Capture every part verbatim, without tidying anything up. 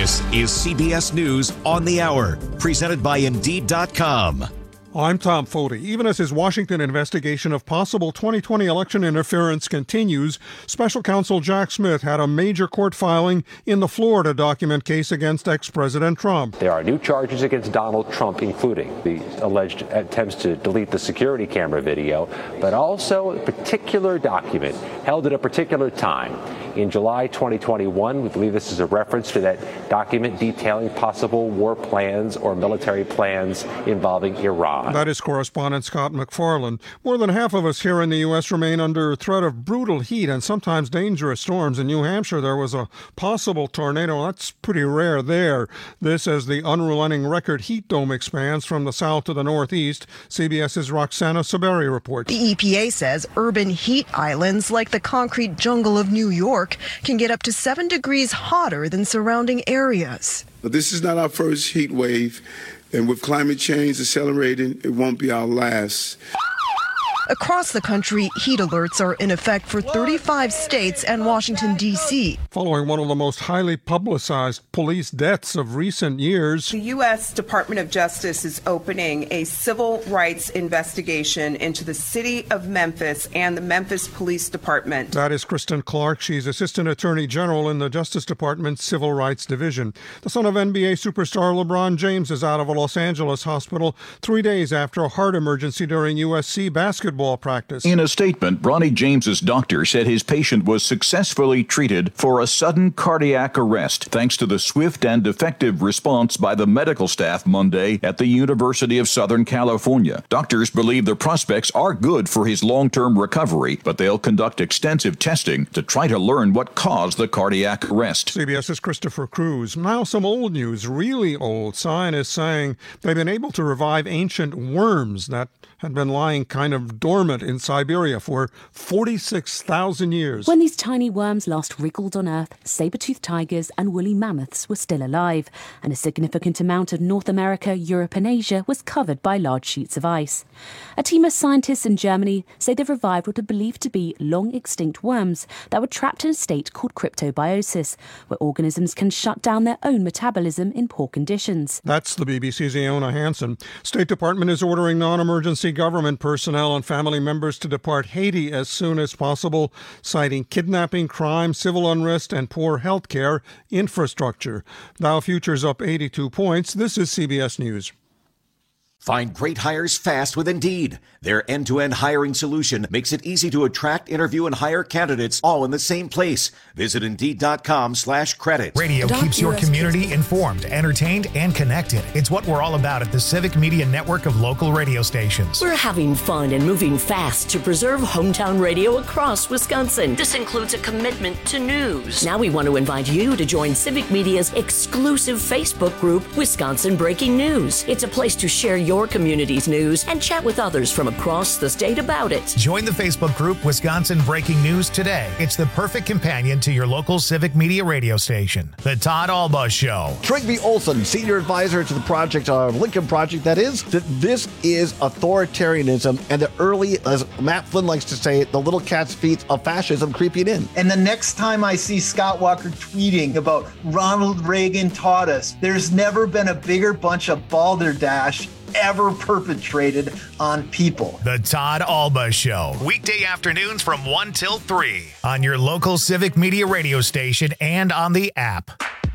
This is C B S News on the Hour, presented by Indeed dot com. I'm Tom Foti. Even as his Washington investigation of possible twenty twenty election interference continues, Special Counsel Jack Smith had a major court filing in the Florida document case against ex-President Trump. There are new charges against Donald Trump, including the alleged attempts to delete the security camera video, but also a particular document held at a particular time. In July twenty twenty-one, we believe this is a reference to that document detailing possible war plans or military plans involving Iran. That is correspondent Scott McFarland. More than half of us here in the U S remain under threat of brutal heat and sometimes dangerous storms. In New Hampshire, there was a possible tornado. That's pretty rare there. This as the unrelenting record heat dome expands from the south to the northeast. CBS's Roxana Saberi reports. The E P A says urban heat islands like the concrete jungle of New York can get up to seven degrees hotter than surrounding areas. But this is not our first heat wave. And with climate change accelerating, it won't be our last. Across the country, heat alerts are in effect for thirty-five states and Washington, D C Following one of the most highly publicized police deaths of recent years, the U S Department of Justice is opening a civil rights investigation into the city of Memphis and the Memphis Police Department. That is Kristen Clark. She's Assistant Attorney General in the Justice Department's Civil Rights Division. The son of N B A superstar LeBron James is out of a Los Angeles hospital three days after a heart emergency during U S C basketball practice. In a statement, Bronny James's doctor said his patient was successfully treated for a sudden cardiac arrest thanks to the swift and effective response by the medical staff Monday at the University of Southern California. Doctors believe the prospects are good for his long-term recovery, but they'll conduct extensive testing to try to learn what caused the cardiac arrest. CBS's Christopher Cruz. Now some old news, really old. Scientists saying they've been able to revive ancient worms that had been lying kind of dormant in Siberia for forty-six thousand years. When these tiny worms last wriggled on Earth, saber-toothed tigers and woolly mammoths were still alive, and a significant amount of North America, Europe and Asia was covered by large sheets of ice. A team of scientists in Germany say they've revived what are believed to be long-extinct worms that were trapped in a state called cryptobiosis, where organisms can shut down their own metabolism in poor conditions. That's the B B C's Iona Hansen. State Department is ordering non-emergency government personnel and family members to depart Haiti as soon as possible, citing kidnapping, crime, civil unrest, and poor health care infrastructure. Dow futures up eighty-two points. This is C B S News. Find great hires fast with Indeed. Their end-to-end hiring solution makes it easy to attract, interview, and hire candidates all in the same place. Visit Indeed.com slash credit. Radio keeps your community informed, entertained, and connected. It's what we're all about at the Civic Media Network of local radio stations. We're having fun and moving fast to preserve hometown radio across Wisconsin. This includes a commitment to news. Now we want to invite you to join Civic Media's exclusive Facebook group, Wisconsin Breaking News. It's a place to share your your community's news and chat with others from across the state about it. Join the Facebook group Wisconsin Breaking News today. It's the perfect companion to your local Civic Media radio station. The Todd Alba Show. Trygve Olsen, senior advisor to the project, uh, Lincoln Project, that is, that this is authoritarianism and the early, as Matt Flynn likes to say, the little cat's feet of fascism creeping in. And the next time I see Scott Walker tweeting about Ronald Reagan taught us, there's never been a bigger bunch of balderdash ever perpetrated on people. The Todd Alba Show. Weekday afternoons from one till three on your local Civic Media radio station and on the app.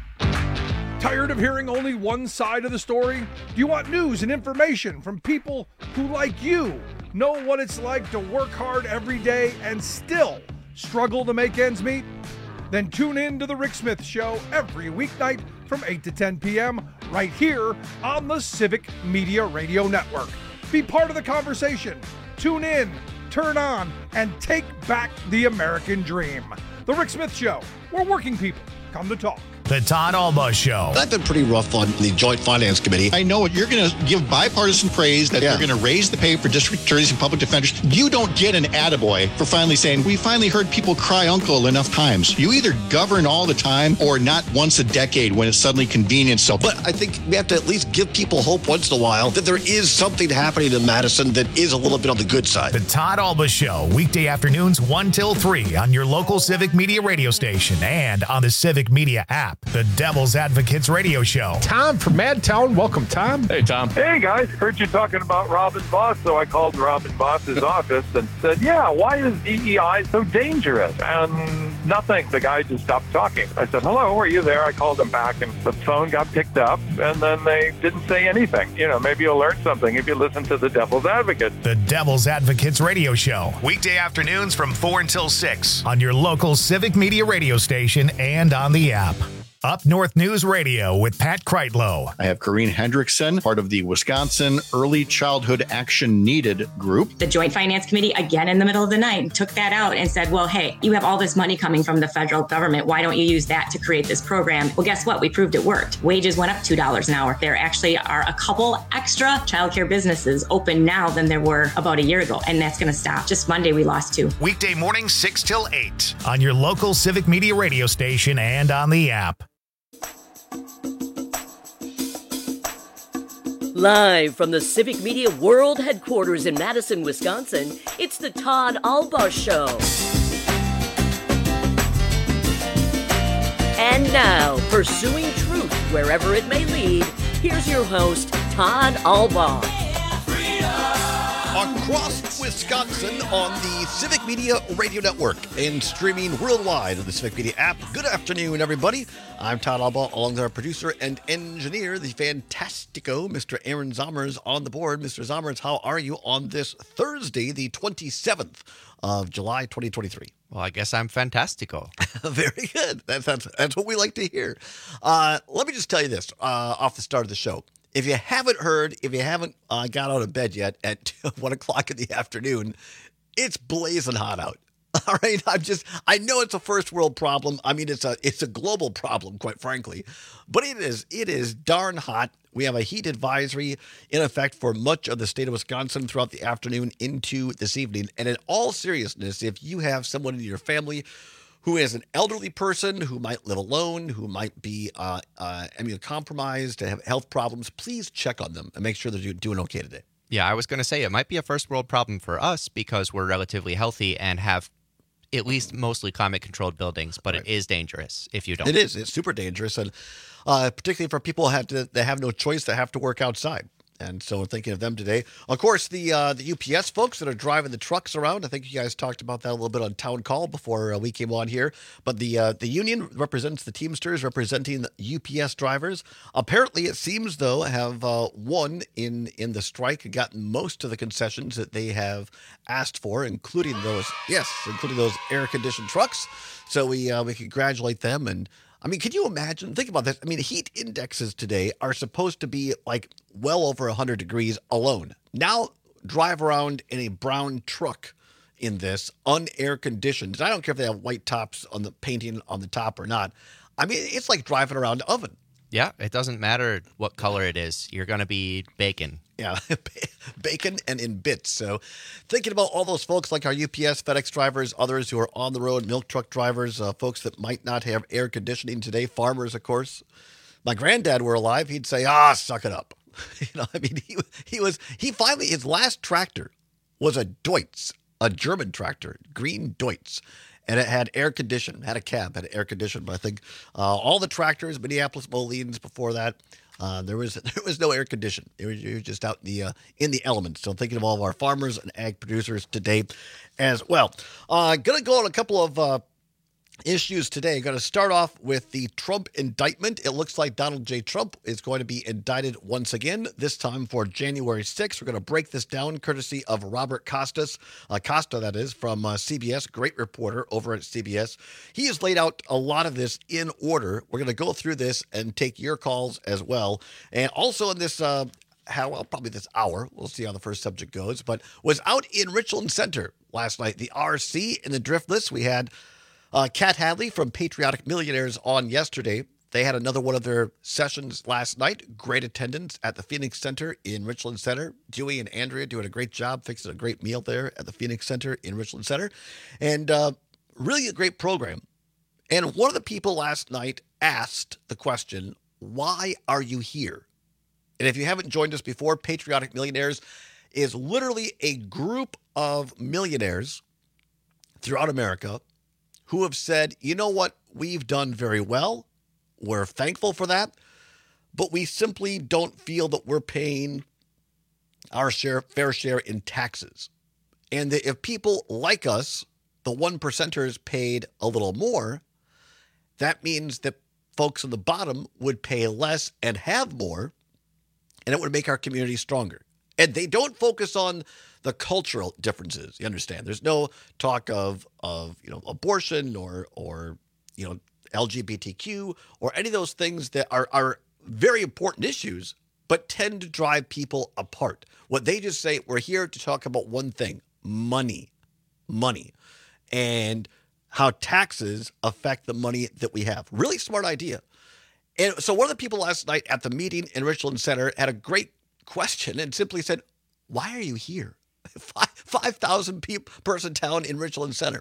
Tired of hearing only one side of the story? Do you want news and information from people who, like you, know what it's like to work hard every day and still struggle to make ends meet? Then tune in to The Rick Smith Show every weeknight from eight to ten p.m. right here on the Civic Media Radio Network. Be part of the conversation. Tune in, turn on, and take back the American dream. The Rick Smith Show, where working people come to talk. The Todd Alba Show. I've been pretty rough on the Joint Finance Committee. I know you're going to give bipartisan praise that yeah. you're going to raise the pay for district attorneys and public defenders. You don't get an attaboy for finally saying, we finally heard people cry uncle enough times. You either govern all the time or not once a decade when it's suddenly convenient. So, but I think we have to at least give people hope once in a while that there is something happening in Madison that is a little bit on the good side. The Todd Alba Show, weekday afternoons one till three on your local Civic Media radio station and on the Civic Media app. app. The Devil's Advocates Radio Show. Tom from Madtown. Welcome, Tom. Hey, Tom. Hey, guys. Heard you talking about Robin Voss, so I called Robin Voss's office and said, yeah, why is D E I so dangerous? And nothing. The guy just stopped talking. I said, hello, are you there? I called him back, and the phone got picked up, and then they didn't say anything. You know, maybe you'll learn something if you listen to the Devil's Advocate. The Devil's Advocates Radio Show. Weekday afternoons from four until six on your local Civic Media radio station and on the app. Up North News Radio with Pat Kreitlow. I have Corrine Hendrickson, part of the Wisconsin Early Childhood Action Needed group. The Joint Finance Committee, again in the middle of the night, took that out and said, well, hey, you have all this money coming from the federal government. Why don't you use that to create this program? Well, guess what? We proved it worked. Wages went up two dollars an hour. There actually are a couple extra childcare businesses open now than there were about a year ago, and that's going to stop. Just Monday, we lost two. Weekday mornings, six till eight on your local Civic Media radio station and on the app. Live from the Civic Media World Headquarters in Madison, Wisconsin, it's the Todd Albaugh Show. And now, pursuing truth wherever it may lead, here's your host, Todd Albaugh. Across Wisconsin on the Civic Media Radio Network and streaming worldwide on the Civic Media app. Good afternoon, everybody. I'm Todd Albaugh, along with our producer and engineer, the fantastico, Mister Aaron Zommers, on the board. Mister Zommers, how are you on this Thursday, the twenty-seventh of July, twenty twenty-three? Well, I guess I'm fantastico. Very good. That's, that's, that's what we like to hear. Uh, let me just tell you this uh, off the start of the show. If you haven't heard, if you haven't uh, got out of bed yet at one o'clock in the afternoon, it's blazing hot out. All right, I'm just, I know it's a first world problem. I mean, it's a, it's a global problem, quite frankly, but it is, it is darn hot. We have a heat advisory in effect for much of the state of Wisconsin throughout the afternoon into this evening. And in all seriousness, if you have someone in your family who is an elderly person, who might live alone, who might be uh, uh, immunocompromised, to have health problems, please check on them and make sure they're doing okay today. Yeah, I was going to say it might be a first world problem for us because we're relatively healthy and have at least mostly climate-controlled buildings, but right. It is dangerous if you don't. It is. It's super dangerous, and uh, particularly for people who have to, that have no choice, that have to work outside. And so we're thinking of them today. Of course, the uh, the U P S folks that are driving the trucks around. I think you guys talked about that a little bit on Town Call before uh, we came on here. But the uh, the union represents the Teamsters, representing the U P S drivers. Apparently, it seems, though, have uh, won in, in the strike, gotten most of the concessions that they have asked for, including those, yes, including those air-conditioned trucks. So we uh, we congratulate them. And I mean, can you imagine? Think about this. I mean, heat indexes today are supposed to be like well over one hundred degrees alone. Now drive around in a brown truck in this, unair conditioned. I don't care if they have white tops on the painting on the top or not. I mean, it's like driving around an oven. Yeah, it doesn't matter what color it is. You're going to be bacon. Yeah, bacon and in bits. So thinking about all those folks like our U P S, FedEx drivers, others who are on the road, milk truck drivers, uh, folks that might not have air conditioning today, farmers, of course. My granddad were alive, he'd say, ah, suck it up. You know, I mean, he, he was, he finally, his last tractor was a Deutz, a German tractor, green Deutz. And it had air conditioning, had a cab, had air conditioning. But I think uh, all the tractors, Minneapolis Molines before that, uh, there was there was no air conditioning. It was, it was just out in the uh, in the elements. So thinking of all of our farmers and ag producers today as well. Uh, gonna go on a couple of uh, issues today. Going to start off with the Trump indictment. It looks like Donald J. Trump is going to be indicted once again, this time for January sixth. We're going to break this down courtesy of Robert Costas, uh, Costa, that is, from uh, C B S, great reporter over at C B S. He has laid out a lot of this in order. We're going to go through this and take your calls as well. And also in this uh, how well, probably this hour, we'll see how the first subject goes, but was out in Richland Center last night. The R C in the Driftless. We had Uh, Kat Hadley from Patriotic Millionaires on yesterday. They had another one of their sessions last night. Great attendance at the Phoenix Center in Richland Center. Dewey and Andrea doing a great job fixing a great meal there at the Phoenix Center in Richland Center. And uh, really a great program. And one of the people last night asked the question, why are you here? And if you haven't joined us before, Patriotic Millionaires is literally a group of millionaires throughout America who have said, you know what, we've done very well, We're thankful for that, but we simply don't feel that we're paying our share, fair share in taxes. And that if people like us, the one percenters, paid a little more, that means that folks on the bottom would pay less and have more, and it would make our community stronger. And they don't focus on the cultural differences. You understand? There's no talk of of you know abortion or or you know L G B T Q or any of those things that are are very important issues, but tend to drive people apart. What they just say, we're here to talk about one thing: money, money, and how taxes affect the money that we have. Really smart idea. And so one of the people last night at the meeting in Richland Center had a great question and simply said, why are you here? five thousand people, person town in Richland Center.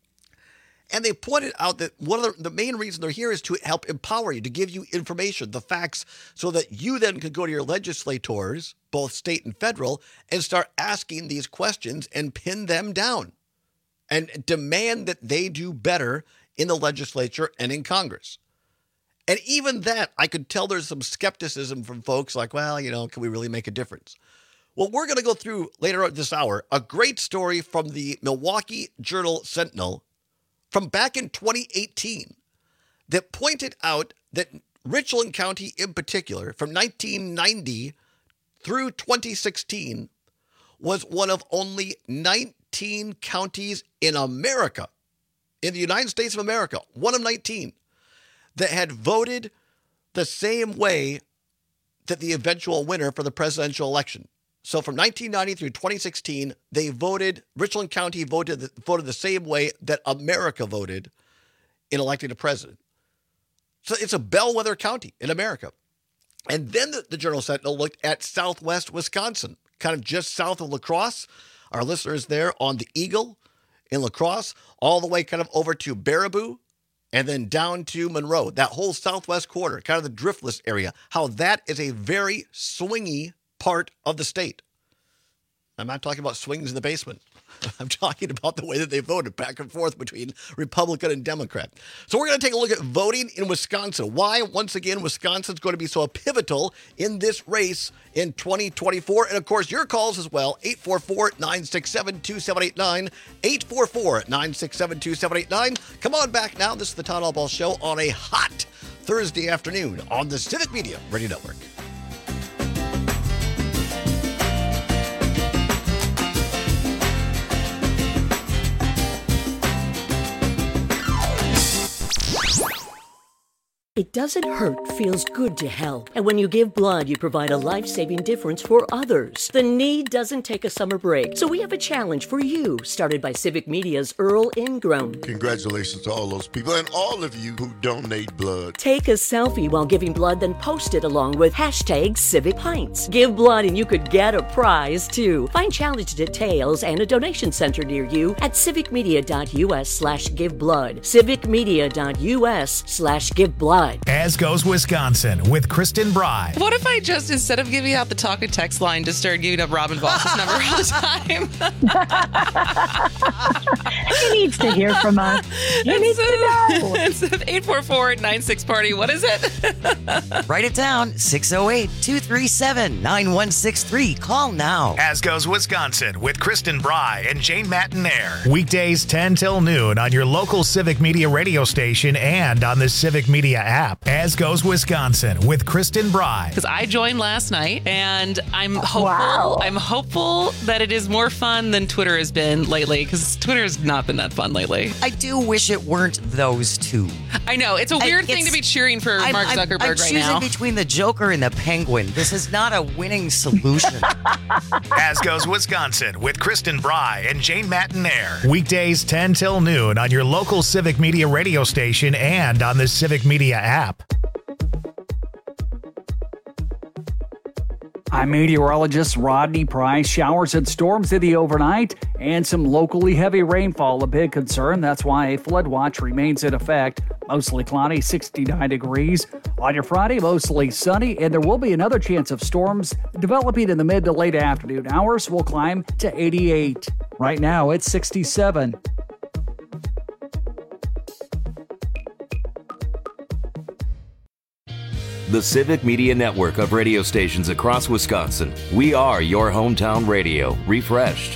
And they pointed out that one of the, the main reason they're here is to help empower you, to give you information, the facts, so that you then can go to your legislators, both state and federal, and start asking these questions and pin them down and demand that they do better in the legislature and in Congress. And even that, I could tell there's some skepticism from folks like, well, you know, can we really make a difference? Well, we're going to go through later on this hour a great story from the Milwaukee Journal-Sentinel from back in twenty eighteen that pointed out that Richland County in particular, from nineteen ninety through twenty sixteen, was one of only nineteen counties in America, in the United States of America, one of nineteen, that had voted the same way that the eventual winner for the presidential election. So from nineteen ninety through twenty sixteen, they voted, Richland County voted, voted the same way that America voted in electing a president. So it's a bellwether county in America. And then the, the Journal-Sentinel looked at southwest Wisconsin, kind of just south of La Crosse. Our listeners there on the Eagle in La Crosse, all the way kind of over to Baraboo, and then down to Monroe, that whole southwest quarter, kind of the driftless area, how that is a very swingy part of the state. I'm not talking about swings in the basement. I'm talking about the way that they voted back and forth between Republican and Democrat. So we're going to take a look at voting in Wisconsin. Why, once again, Wisconsin's going to be so pivotal in this race in twenty twenty-four. And, of course, your calls as well, eight four four, nine six seven, two seven eight nine, eight four four, nine six seven, two seven eight nine. Come on back now. This is the Todd Albaugh Show on a hot Thursday afternoon on the Civic Media Radio Network. It doesn't hurt, feels good to help. And when you give blood, you provide a life-saving difference for others. The need doesn't take a summer break. So we have a challenge for you, started by Civic Media's Earl Ingram. Congratulations to all those people and all of you who donate blood. Take a selfie while giving blood, then post it along with hashtag Civic Pints. Give blood and you could get a prize, too. Find challenge details and a donation center near you at civicmedia.us slash give blood. civicmedia.us slash give blood. As Goes Wisconsin with Kristen Bry. What if I just, instead of giving out the talk and text line, just started giving up Robin Voss's number all the time? He needs to hear from us. He it's needs a, to know. It's eight four four, nine six party. What is it? Write it down. six oh eight, two three seven, nine one six three. Call now. As Goes Wisconsin with Kristen Bry and Jane Mattinaire. Weekdays ten till noon on your local Civic Media radio station and on the Civic Media app. As Goes Wisconsin with Kristen Bry. Because I joined last night and I'm hopeful. Wow. I'm hopeful that it is more fun than Twitter has been lately, because Twitter has not been that fun lately. I do wish it weren't those two. I know. It's a weird I, thing to be cheering for I'm, Mark I'm, Zuckerberg I'm right choosing now. between the Joker and the Penguin. This is not a winning solution. As Goes Wisconsin with Kristen Bry and Jane Mattinaire. Weekdays ten till noon on your local Civic Media radio station and on the Civic Media app. I'm meteorologist Rodney Price. Showers and storms in the overnight and some locally heavy rainfall a big concern. That's why a flood watch remains in effect. Mostly cloudy, sixty-nine degrees. On your Friday, mostly sunny, and there will be another chance of storms developing in the mid to late afternoon hours. Will climb to eighty-eight. Right now, it's sixty-seven. the Civic Media Network of radio stations across Wisconsin. We are your hometown radio, refreshed.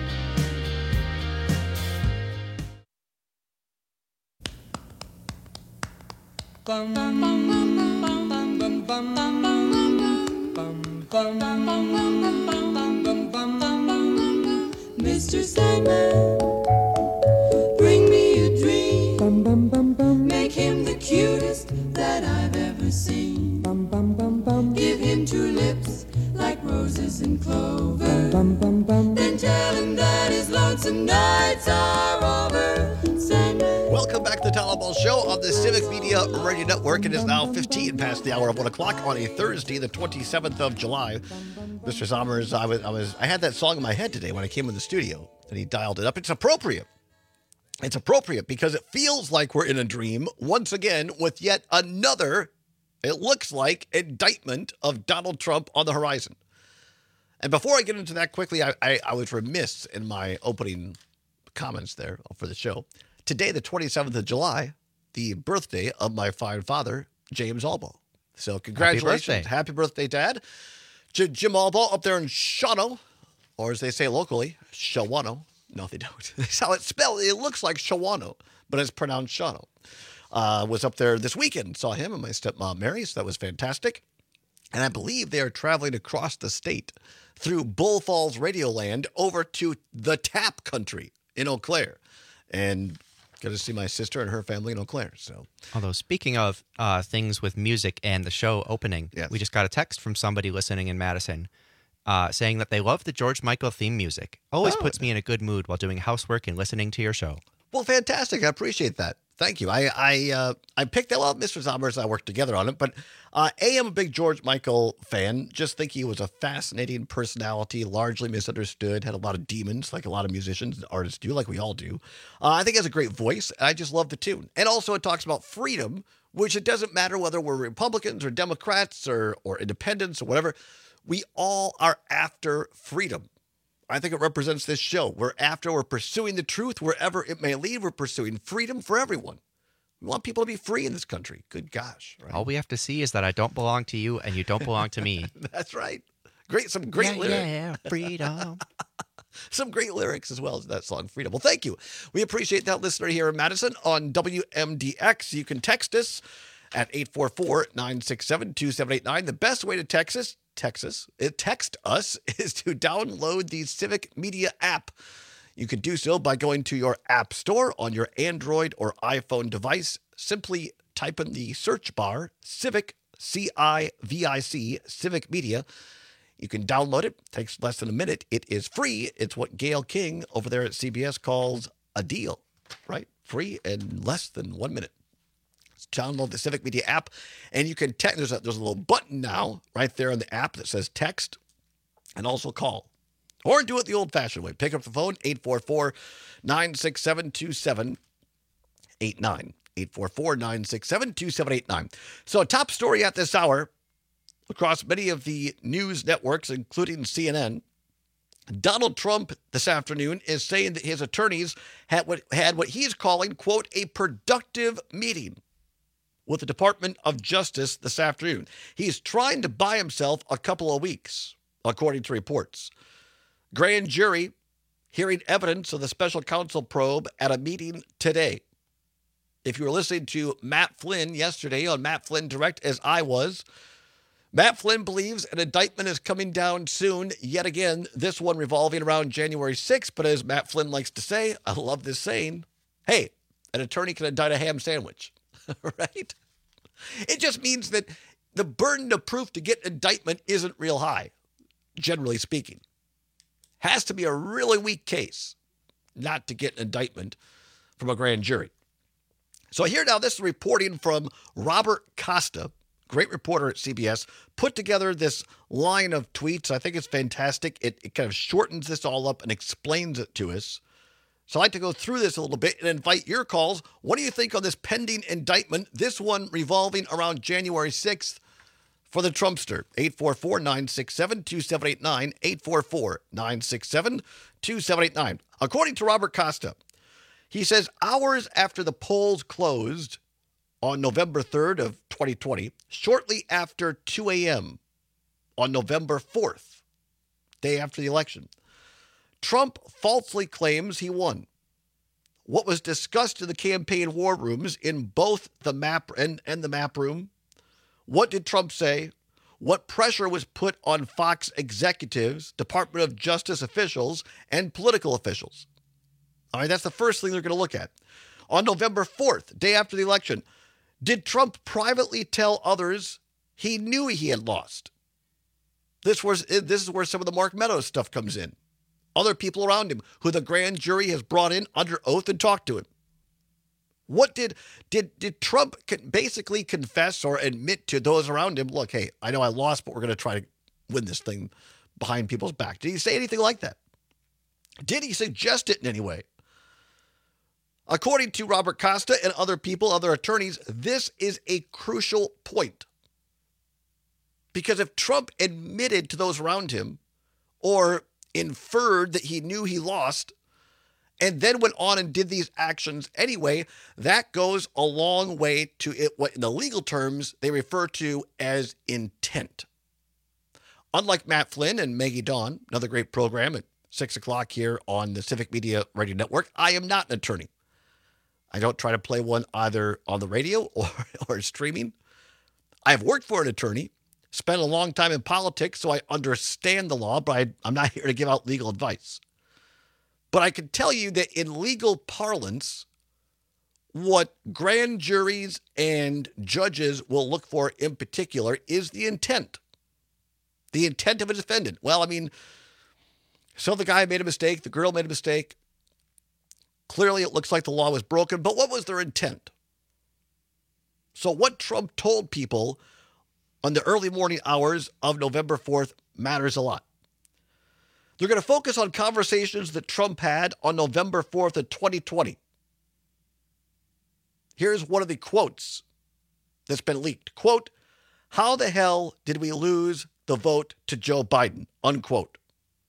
Mister Sandman, bring me a dream. Make him the cutest that I've ever seen. Give him two lips like roses and clover. Then tell him that his lonesome nights are over. Sandman. Welcome back to the Tyler Ball Show on the Civic Media Radio Network. It is now fifteen past the hour of one o'clock on a Thursday, the twenty-seventh of July. Mister Sommers, I was, I was, I had that song in my head today when I came in the studio, and he dialed it up. It's appropriate. It's appropriate because it feels like we're in a dream once again with yet another, it looks like, indictment of Donald Trump on the horizon. And before I get into that quickly, I, I, I was remiss in my opening comments there for the show. Today, the twenty-seventh of July, the birthday of my fine father, James Albaugh. So congratulations. Happy birthday, Happy birthday Dad. J- Jim Albaugh up there in Shawano, or as they say locally, Shawano. No, they don't. That's how it's spelled. It looks like Shawano, but it's pronounced Shawano. Uh, was up there this weekend. Saw him and my stepmom Mary, so that was fantastic. And I believe they are traveling across the state through Bull Falls Radioland over to the Tap Country in Eau Claire. And got to see my sister and her family in Eau Claire. So, although speaking of uh, things with music and the show opening, yes. we just got a text from somebody listening in Madison uh, saying that they love the George Michael theme music. Always Oh. puts me in a good mood while doing housework and listening to your show. Well, fantastic. I appreciate that. Thank you. I I uh, I picked that up. Mister Zommers and I worked together on it. But uh, A, I'm a big George Michael fan. Just think he was a fascinating personality, largely misunderstood, had a lot of demons, like a lot of musicians and artists do, like we all do. Uh, I think he has a great voice. I just love the tune. And also it talks about freedom, which it doesn't matter whether we're Republicans or Democrats or, or independents or whatever. We all are after freedom. I think it represents this show. We're after, we're pursuing the truth wherever it may lead. We're pursuing freedom for everyone. We want people to be free in this country. Good gosh. Right? All we have to see is that I don't belong to you and you don't belong to me. That's right. Great, some great yeah, lyrics. Yeah, freedom. Some great lyrics as well as that song, Freedom. Well, thank you. We appreciate that listener here in Madison on W M D X. You can text us at eight four four, nine six seven, two seven eight nine. The best way to text us, Texas, text us is to download the Civic Media app. You can do so by going to your app store on your Android or iPhone device. Simply type in the search bar, Civic, C I V I C, Civic Media. You can download it. It takes less than a minute. It is free. It's what Gayle King over there at C B S calls a deal, right? Free in less than one minute. Download the Civic Media app, and you can text. There's a, there's a little button now right there in the app that says text and also call. Or do it the old-fashioned way. Pick up the phone, eight four four, nine six seven, two seven eight nine. eight four four, nine six seven, two seven eight nine. So top story at this hour across many of the news networks, including C N N. Donald Trump this afternoon is saying that his attorneys had what, had what he's calling, quote, a productive meeting with the Department of Justice this afternoon. He's trying to buy himself a couple of weeks, according to reports. Grand jury hearing evidence of the special counsel probe at a meeting today. If you were listening to Matt Flynn yesterday on Matt Flynn Direct, as I was, Matt Flynn believes an indictment is coming down soon, yet again, this one revolving around January sixth. But as Matt Flynn likes to say, I love this saying, hey, an attorney can indict a ham sandwich, right? It just means that the burden of proof to get indictment isn't real high, generally speaking. Has to be a really weak case not to get an indictment from a grand jury. So here now, this is reporting from Robert Costa, great reporter at C B S, put together this line of tweets. I think it's fantastic. It, it kind of shortens this all up and explains it to us. So I'd like to go through this a little bit and invite your calls. What do you think on this pending indictment, this one revolving around January sixth for the Trumpster? eight four four, nine six seven, two seven eight nine, eight four four, nine six seven, two seven eight nine. According to Robert Costa, he says hours after the polls closed, on November third of twenty twenty, shortly after two a.m. on November fourth, day after the election, Trump falsely claims he won. What was discussed in the campaign war rooms in both the map and, and the map room? What did Trump say? What pressure was put on Fox executives, Department of Justice officials, and political officials? All right, that's the first thing they're going to look at. On November fourth, day after the election, did Trump privately tell others he knew he had lost? This was this is where some of the Mark Meadows stuff comes in. Other people around him who the grand jury has brought in under oath and talked to him. What did did did Trump basically confess or admit to those around him? Look, hey, I know I lost, but we're going to try to win this thing behind people's back. Did he say anything like that? Did he suggest it in any way? According to Robert Costa and other people, other attorneys, this is a crucial point. Because if Trump admitted to those around him or inferred that he knew he lost and then went on and did these actions anyway, that goes a long way to it, what in the legal terms they refer to as intent. Unlike Matt Flynn and Maggie Dawn, another great program at six o'clock here on the Civic Media Radio Network, I am not an attorney. I don't try to play one either on the radio or, or streaming. I have worked for an attorney, spent a long time in politics, so I understand the law, but I, I'm not here to give out legal advice. But I can tell you that in legal parlance, what grand juries and judges will look for in particular is the intent. The intent of a defendant. Well, I mean, so the guy made a mistake, the girl made a mistake. Clearly, it looks like the law was broken, but what was their intent? So what Trump told people on the early morning hours of November fourth matters a lot. They're going to focus on conversations that Trump had on November fourth of twenty twenty. Here's one of the quotes that's been leaked. Quote, "How the hell did we lose the vote to Joe Biden?" Unquote.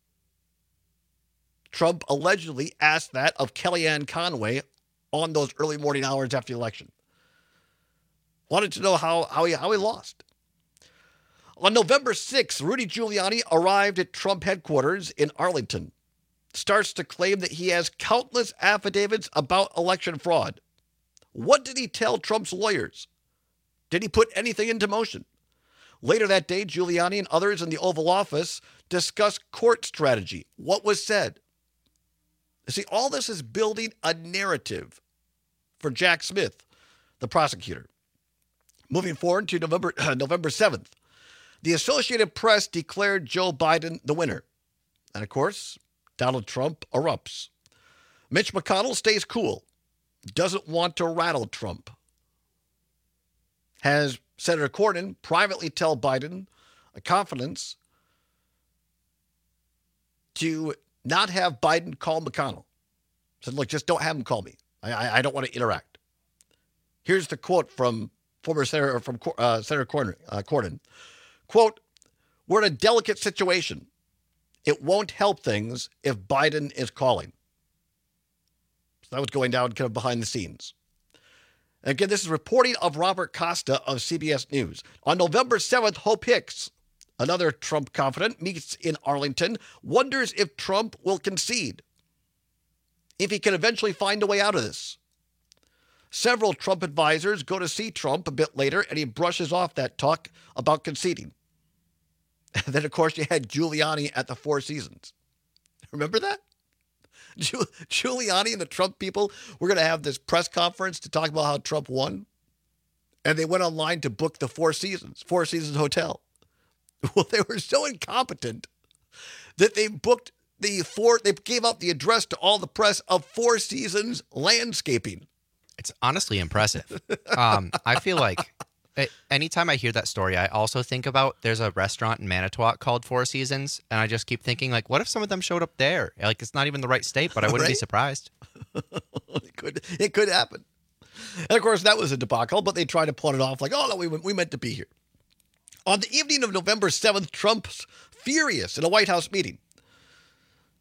Trump allegedly asked that of Kellyanne Conway on those early morning hours after the election. Wanted to know how, how, he, how he lost. On November sixth, Rudy Giuliani arrived at Trump headquarters in Arlington. Starts to claim that he has countless affidavits about election fraud. What did he tell Trump's lawyers? Did he put anything into motion? Later that day, Giuliani and others in the Oval Office discussed court strategy. What was said? See, all this is building a narrative for Jack Smith, the prosecutor. Moving forward to November, uh, November seventh, the Associated Press declared Joe Biden the winner. And of course, Donald Trump erupts. Mitch McConnell stays cool, doesn't want to rattle Trump. Has Senator Cornyn privately tell Biden a confidence to not have Biden call McConnell. Said, look, just don't have him call me. I, I, I don't want to interact. Here's the quote from former Senator, from uh, Senator Cornyn, uh, Cornyn. Quote, "We're in a delicate situation. It won't help things if Biden is calling." So that was going down kind of behind the scenes. And again, this is reporting of Robert Costa of C B S News. On November seventh, Hope Hicks, another Trump confidant, meets in Arlington, wonders if Trump will concede, if he can eventually find a way out of this. Several Trump advisors go to see Trump a bit later, and he brushes off that talk about conceding. And then, of course, you had Giuliani at the Four Seasons. Remember that? Giuliani and the Trump people were going to have this press conference to talk about how Trump won. And they went online to book the Four Seasons, Four Seasons Hotel. Well, they were so incompetent that they booked the four, they gave out the address to all the press of Four Seasons Landscaping. It's honestly impressive. um, I feel like anytime I hear that story, I also think about there's a restaurant in Manitowoc called Four Seasons, and I just keep thinking, like, what if some of them showed up there? Like, it's not even the right state, but I wouldn't right? be surprised. it could it could happen. And, of course, that was a debacle, but they tried to pawn it off like, oh, no, we, we meant to be here. On the evening of November seventh, Trump's furious in a White House meeting.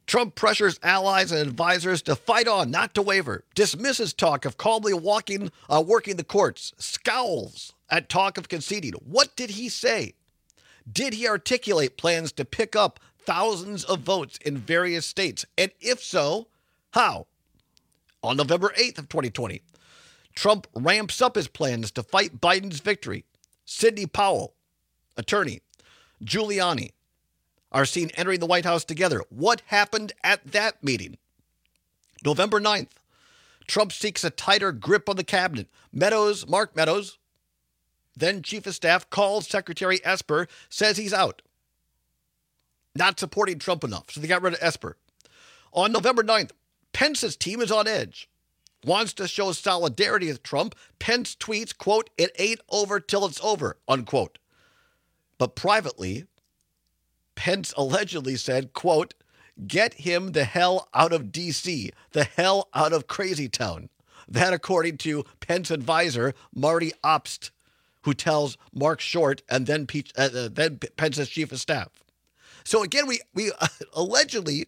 Trump pressures allies and advisors to fight on, not to waver. Dismisses talk of calmly walking, uh, working the courts. Scowls at talk of conceding. What did he say? Did he articulate plans to pick up thousands of votes in various states? And if so, how? On November eighth of twenty twenty, Trump ramps up his plans to fight Biden's victory. Sidney Powell, attorney, Giuliani, are seen entering the White House together. What happened at that meeting? November ninth, Trump seeks a tighter grip on the cabinet. Meadows, Mark Meadows, then chief of staff, calls Secretary Esper, says he's out. Not supporting Trump enough, so they got rid of Esper. On November ninth, Pence's team is on edge. Wants to show solidarity with Trump. Pence tweets, quote, "It ain't over till it's over," unquote. But privately, Pence allegedly said, quote, "Get him the hell out of D C, the hell out of Crazy Town." That according to Pence advisor Marty Obst, who tells Mark Short and then, Pe- uh, then Pence's chief of staff. So again, we, we uh, allegedly,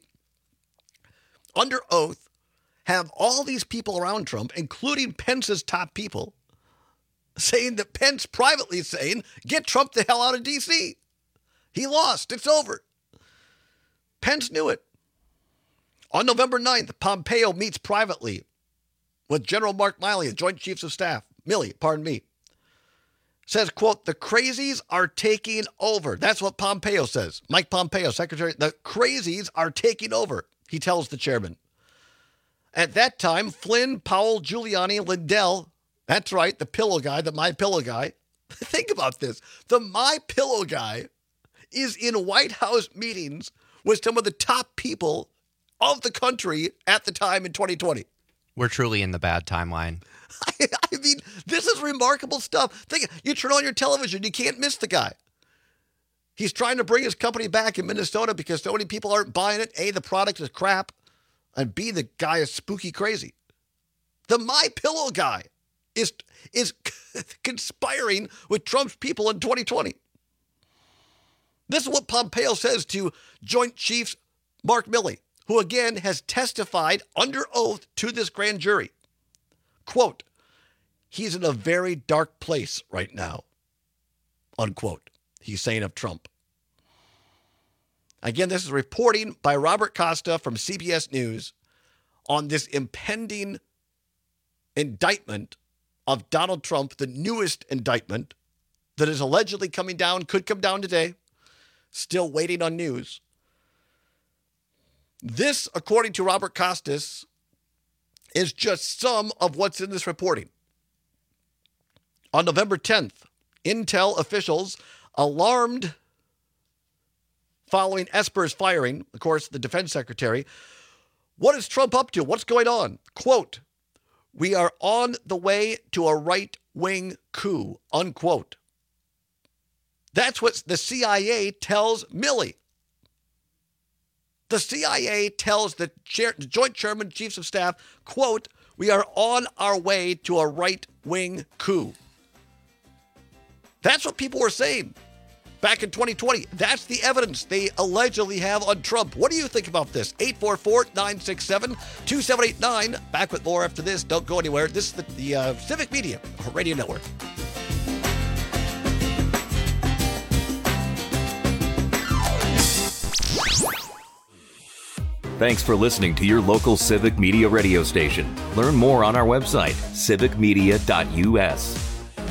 under oath, have all these people around Trump, including Pence's top people, saying that Pence privately saying, "Get Trump the hell out of D C. He lost. It's over." Pence knew it. On November ninth, Pompeo meets privately with General Mark Milley, the Joint Chiefs of Staff. Milley, pardon me. Says, quote, "The crazies are taking over." That's what Pompeo says. Mike Pompeo, Secretary. "The crazies are taking over," he tells the chairman. At that time, Flynn, Powell, Giuliani, Lindell, that's right, the pillow guy, the My Pillow guy. Think about this. The My Pillow guy is in White House meetings with some of the top people of the country at the time in twenty twenty. We're truly in the bad timeline. I, I mean, this is remarkable stuff. Think, you turn on your television, you can't miss the guy. He's trying to bring his company back in Minnesota because so many people aren't buying it. A, the product is crap, and B, the guy is spooky crazy. The My Pillow guy is is conspiring with Trump's people in twenty twenty. This is what Pompeo says to Joint Chiefs Mark Milley, who again has testified under oath to this grand jury. Quote, "He's in a very dark place right now," unquote. He's saying of Trump. Again, this is reporting by Robert Costa from C B S News on this impending indictment of Donald Trump, the newest indictment that is allegedly coming down, could come down today, still waiting on news. This, according to Robert Costas, is just some of what's in this reporting. On November tenth, Intel officials alarmed following Esper's firing, of course, the defense secretary. What is Trump up to? What's going on? Quote, "We are on the way to a right-wing coup," unquote. That's what the C I A tells Milley. The C I A tells the, chair, the Joint Chairman, Chiefs of Staff, quote, "We are on our way to a right-wing coup." That's what people were saying back in twenty twenty. That's the evidence they allegedly have on Trump. What do you think about this? eight four four, nine six seven, two seven eight nine. Back with more after this. Don't go anywhere. This is the, the uh, Civic Media Radio Network. Thanks for listening to your local Civic Media radio station. Learn more on our website, civic media dot u s.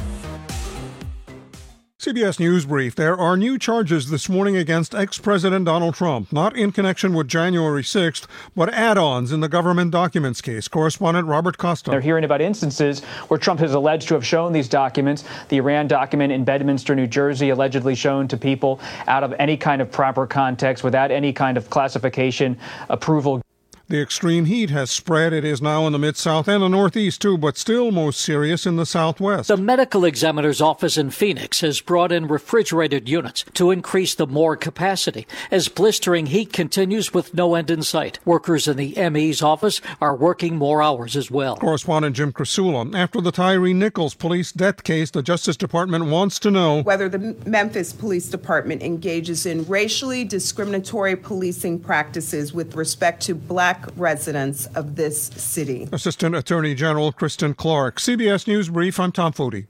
C B S News Brief. There are new charges this morning against ex-President Donald Trump, not in connection with January sixth, but add-ons in the government documents case. Correspondent Robert Costa. They're hearing about instances where Trump is alleged to have shown these documents. The Iran document in Bedminster, New Jersey, allegedly shown to people out of any kind of proper context, without any kind of classification approval. The extreme heat has spread. It is now in the Mid-South and the Northeast, too, but still most serious in the Southwest. The medical examiner's office in Phoenix has brought in refrigerated units to increase the morgue capacity as blistering heat continues with no end in sight. Workers in the M E's office are working more hours as well. Correspondent Jim Krasula. After the Tyree Nichols police death case, the Justice Department wants to know whether the Memphis Police Department engages in racially discriminatory policing practices with respect to black residents of this city. Assistant Attorney General Kristen Clark. C B S News Brief, I'm Tom Foodie.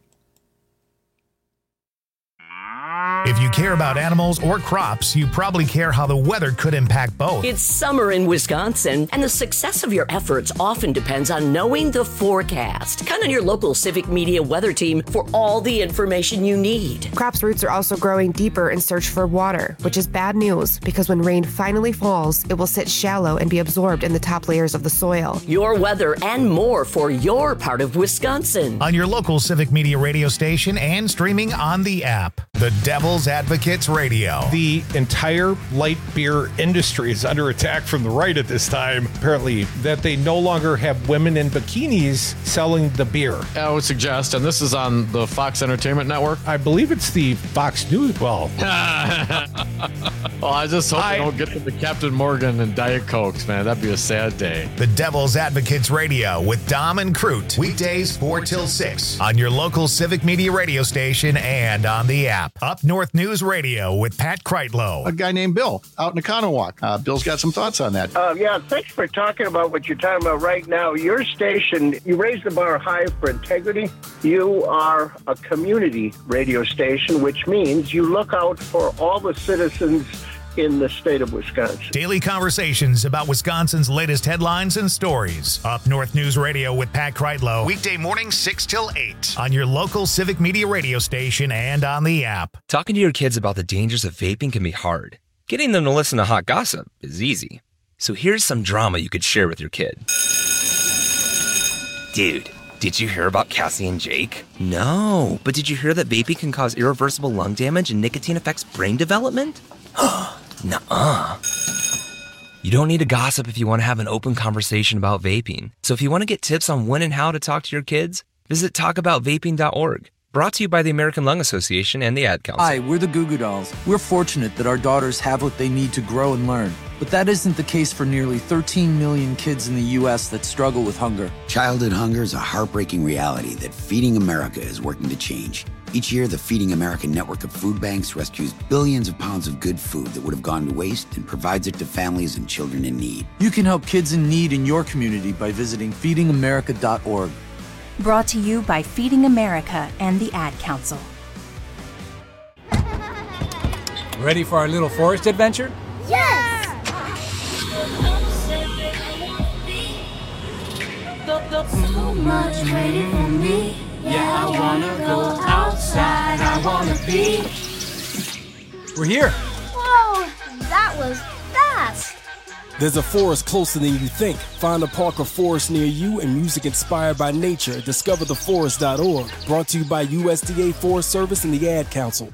If you care about animals or crops, you probably care how the weather could impact both. It's summer in Wisconsin, and the success of your efforts often depends on knowing the forecast. Count on your local Civic Media weather team for all the information you need. Crops' roots are also growing deeper in search for water, which is bad news because when rain finally falls, it will sit shallow and be absorbed in the top layers of the soil. Your weather and more for your part of Wisconsin. On your local Civic Media radio station and streaming on the app. The Devil's Advocates Radio. The entire light beer industry is under attack from the right at this time. Apparently, that they no longer have women in bikinis selling the beer. I would suggest, and this is on the Fox Entertainment Network. I believe it's the Fox News. Well, well, I just hope I don't get to the Captain Morgan and Diet Cokes, man. That'd be a sad day. The Devil's Advocates Radio with Dom and Crute. Weekdays four till six on your local Civic Media radio station and on the app. Up North News Radio with Pat Kreitlow. A guy named Bill out in Economowoc. Uh, Bill's got some thoughts on that. Uh, yeah, thanks for talking about what you're talking about right now. Your station, you raise the bar high for integrity. You are a community radio station, which means you look out for all the citizens in the state of Wisconsin. Daily conversations about Wisconsin's latest headlines and stories. Up North News Radio with Pat Kreitlow. Weekday morning six till eight on your local Civic Media radio station and on the app. Talking to your kids about the dangers of vaping can be hard. Getting them to listen to hot gossip is easy. So here's some drama you could share with your kid. Dude, did you hear about Cassie and Jake? No, but did you hear that vaping can cause irreversible lung damage and nicotine affects brain development? Nuh-uh. You don't need to gossip if you want to have an open conversation about vaping. So if you want to get tips on when and how to talk to your kids, visit talk about vaping dot org. Brought to you by the American Lung Association and the Ad Council. Hi, we're the Goo Goo Dolls. We're fortunate that our daughters have what they need to grow and learn. But that isn't the case for nearly thirteen million kids in the U S that struggle with hunger. Childhood hunger is a heartbreaking reality that Feeding America is working to change. Each year, the Feeding America network of food banks rescues billions of pounds of good food that would have gone to waste and provides it to families and children in need. You can help kids in need in your community by visiting feeding america dot org. Brought to you by Feeding America and the Ad Council. Ready for our little forest adventure? Yes! So much waiting for me. Yeah, I wanna go outside. I wanna be. We're here. Whoa, that was fast. There's a forest closer than you think. Find a park or forest near you and music inspired by nature at discover the forest dot org. Brought to you by U S D A Forest Service and the Ad Council.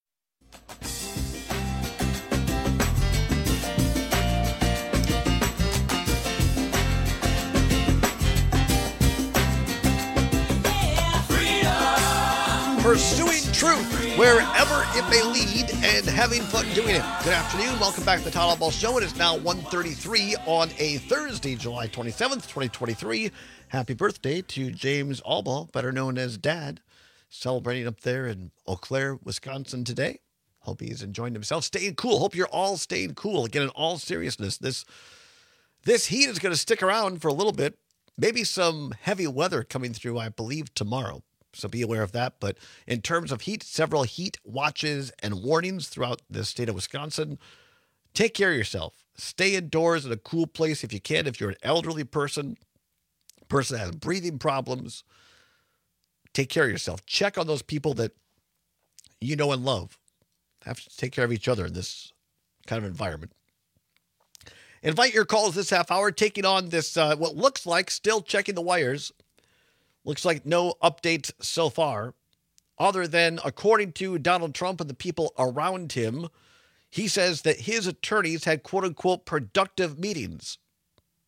Pursuing truth wherever it may lead and having fun doing it. Good afternoon. Welcome back to the Todd Albaugh Show. It is now one thirty-three on a Thursday, July twenty-seventh, twenty twenty-three. Happy birthday to James Albaugh, better known as Dad, celebrating up there in Eau Claire, Wisconsin today. Hope he's enjoying himself. Staying cool. Hope you're all staying cool. Again, in all seriousness, this, this heat is going to stick around for a little bit. Maybe some heavy weather coming through, I believe, tomorrow. So be aware of that. But in terms of heat, several heat watches and warnings throughout the state of Wisconsin. Take care of yourself. Stay indoors in a cool place if you can. If you're an elderly person, person that has breathing problems, take care of yourself. Check on those people that you know and love. Have to take care of each other in this kind of environment. Invite your calls this half hour, taking on this, uh, what looks like still checking the wires. Looks like no updates so far, other than, according to Donald Trump and the people around him, he says that his attorneys had quote-unquote productive meetings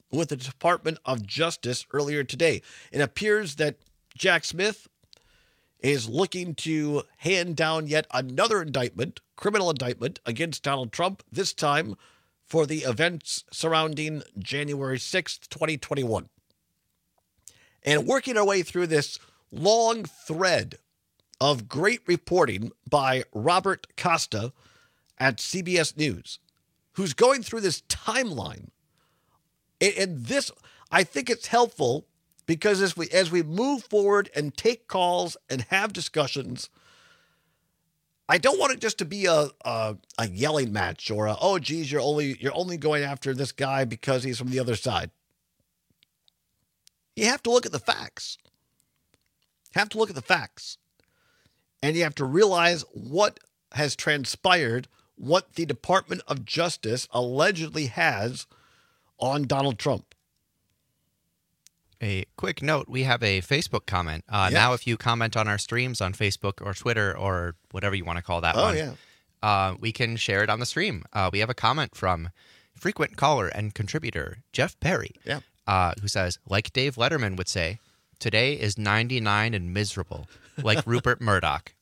with the Department of Justice earlier today. It appears that Jack Smith is looking to hand down yet another indictment, criminal indictment, against Donald Trump, this time for the events surrounding January sixth, twenty twenty-one. And working our way through this long thread of great reporting by Robert Costa at C B S News, who's going through this timeline. And this, I think it's helpful because as we as we move forward and take calls and have discussions, I don't want it just to be a a, a yelling match or a, oh geez, you're only you're only going after this guy because he's from the other side. You have to look at the facts. Have to look at the facts. And you have to realize what has transpired, what the Department of Justice allegedly has on Donald Trump. A quick note, we have a Facebook comment. Uh, Yeah. Now, if you comment on our streams on Facebook or Twitter or whatever you want to call that Oh, one, yeah. uh, we can share it on the stream. Uh, we have a comment from frequent caller and contributor Jeff Perry, Yeah. uh, who says, like Dave Letterman would say, today is ninety-nine and miserable, like Rupert Murdoch.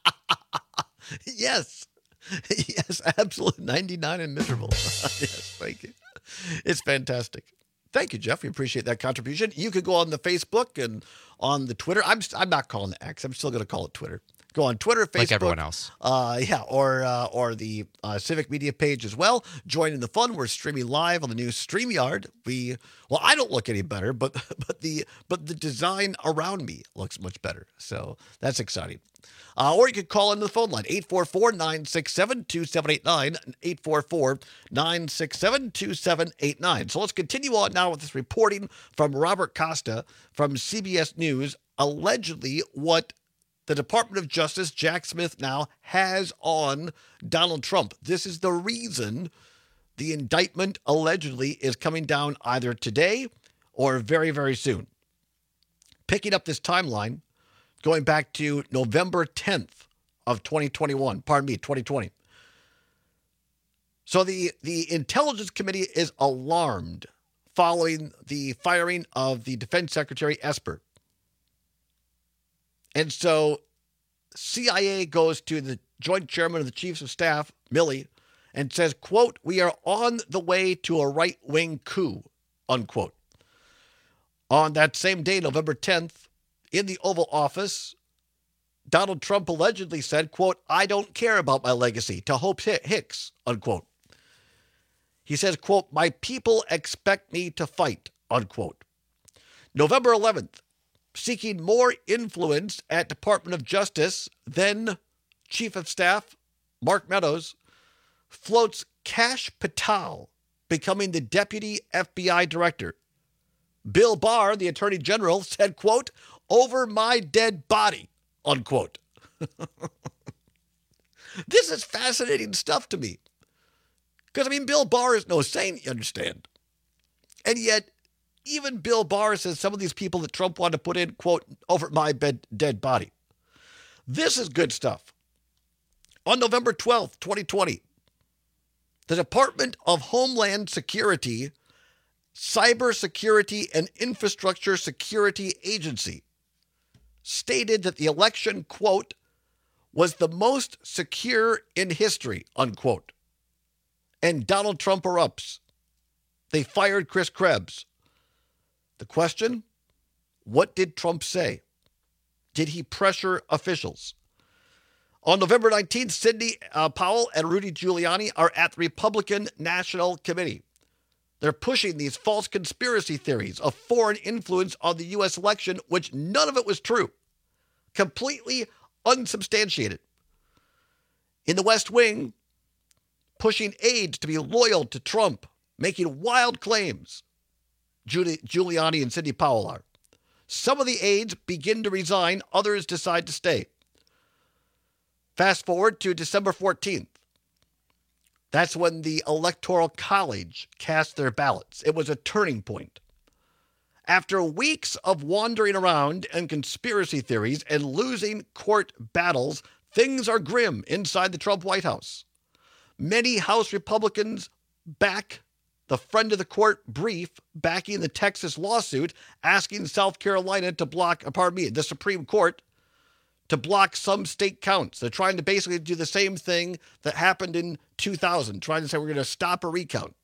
Yes. Yes, absolutely. ninety-nine and miserable. Yes, thank you. It's fantastic. Thank you, Jeff. We appreciate that contribution. You could go on the Facebook and on the Twitter. I'm I'm not calling it X. I'm still going to call it Twitter. Go on Twitter, Facebook. Like everyone else. Uh, yeah, or uh, or the uh, Civic Media page as well. Join in the fun. We're streaming live on the new StreamYard. We well, I don't look any better, but but the but the design around me looks much better. So that's exciting. Uh, or you could call into the phone line, eight four four, nine six seven, two seven eight nine, eight four four, nine six seven, two seven eight nine. So let's continue on now with this reporting from Robert Costa from C B S News, allegedly what the Department of Justice, Jack Smith, now has on Donald Trump. This is the reason the indictment allegedly is coming down either today or very, very soon. Picking up this timeline, going back to November tenth of twenty twenty-one, pardon me, twenty twenty. So the, the Intelligence Committee is alarmed following the firing of the Defense Secretary Esper. And so C I A goes to the Joint Chairman of the Chiefs of Staff, Milley, and says, quote, we are on the way to a right-wing coup, unquote. On that same day, November tenth, in the Oval Office, Donald Trump allegedly said, quote, I don't care about my legacy, to Hope Hicks, unquote. He says, quote, my people expect me to fight, unquote. November eleventh, seeking more influence at Department of Justice, then Chief of Staff Mark Meadows floats Kash Patel becoming the Deputy F B I Director. Bill Barr, the Attorney General, said, quote, over my dead body, unquote. This is fascinating stuff to me. Because, I mean, Bill Barr is no saint, you understand. And yet, even Bill Barr says some of these people that Trump wanted to put in, quote, over my bed, dead body. This is good stuff. On November twelfth, twenty twenty, the Department of Homeland Security, Cybersecurity and Infrastructure Security Agency stated that the election, quote, was the most secure in history, unquote. And Donald Trump erupts. They fired Chris Krebs. The question, what did Trump say? Did he pressure officials? On November nineteenth, Sidney uh, Powell and Rudy Giuliani are at the Republican National Committee. They're pushing these false conspiracy theories of foreign influence on the U S election, which none of it was true. Completely unsubstantiated. In the West Wing, pushing aides to be loyal to Trump, making wild claims. Giuliani and Sidney Powell are. Some of the aides begin to resign, others decide to stay. Fast forward to December fourteenth. That's when the Electoral College cast their ballots. It was a turning point. After weeks of wandering around and conspiracy theories and losing court battles, things are grim inside the Trump White House. Many House Republicans back the friend of the court brief backing the Texas lawsuit, asking South Carolina to block, pardon me, the Supreme Court to block some state counts. They're trying to basically do the same thing that happened in two thousand, trying to say we're going to stop a recount.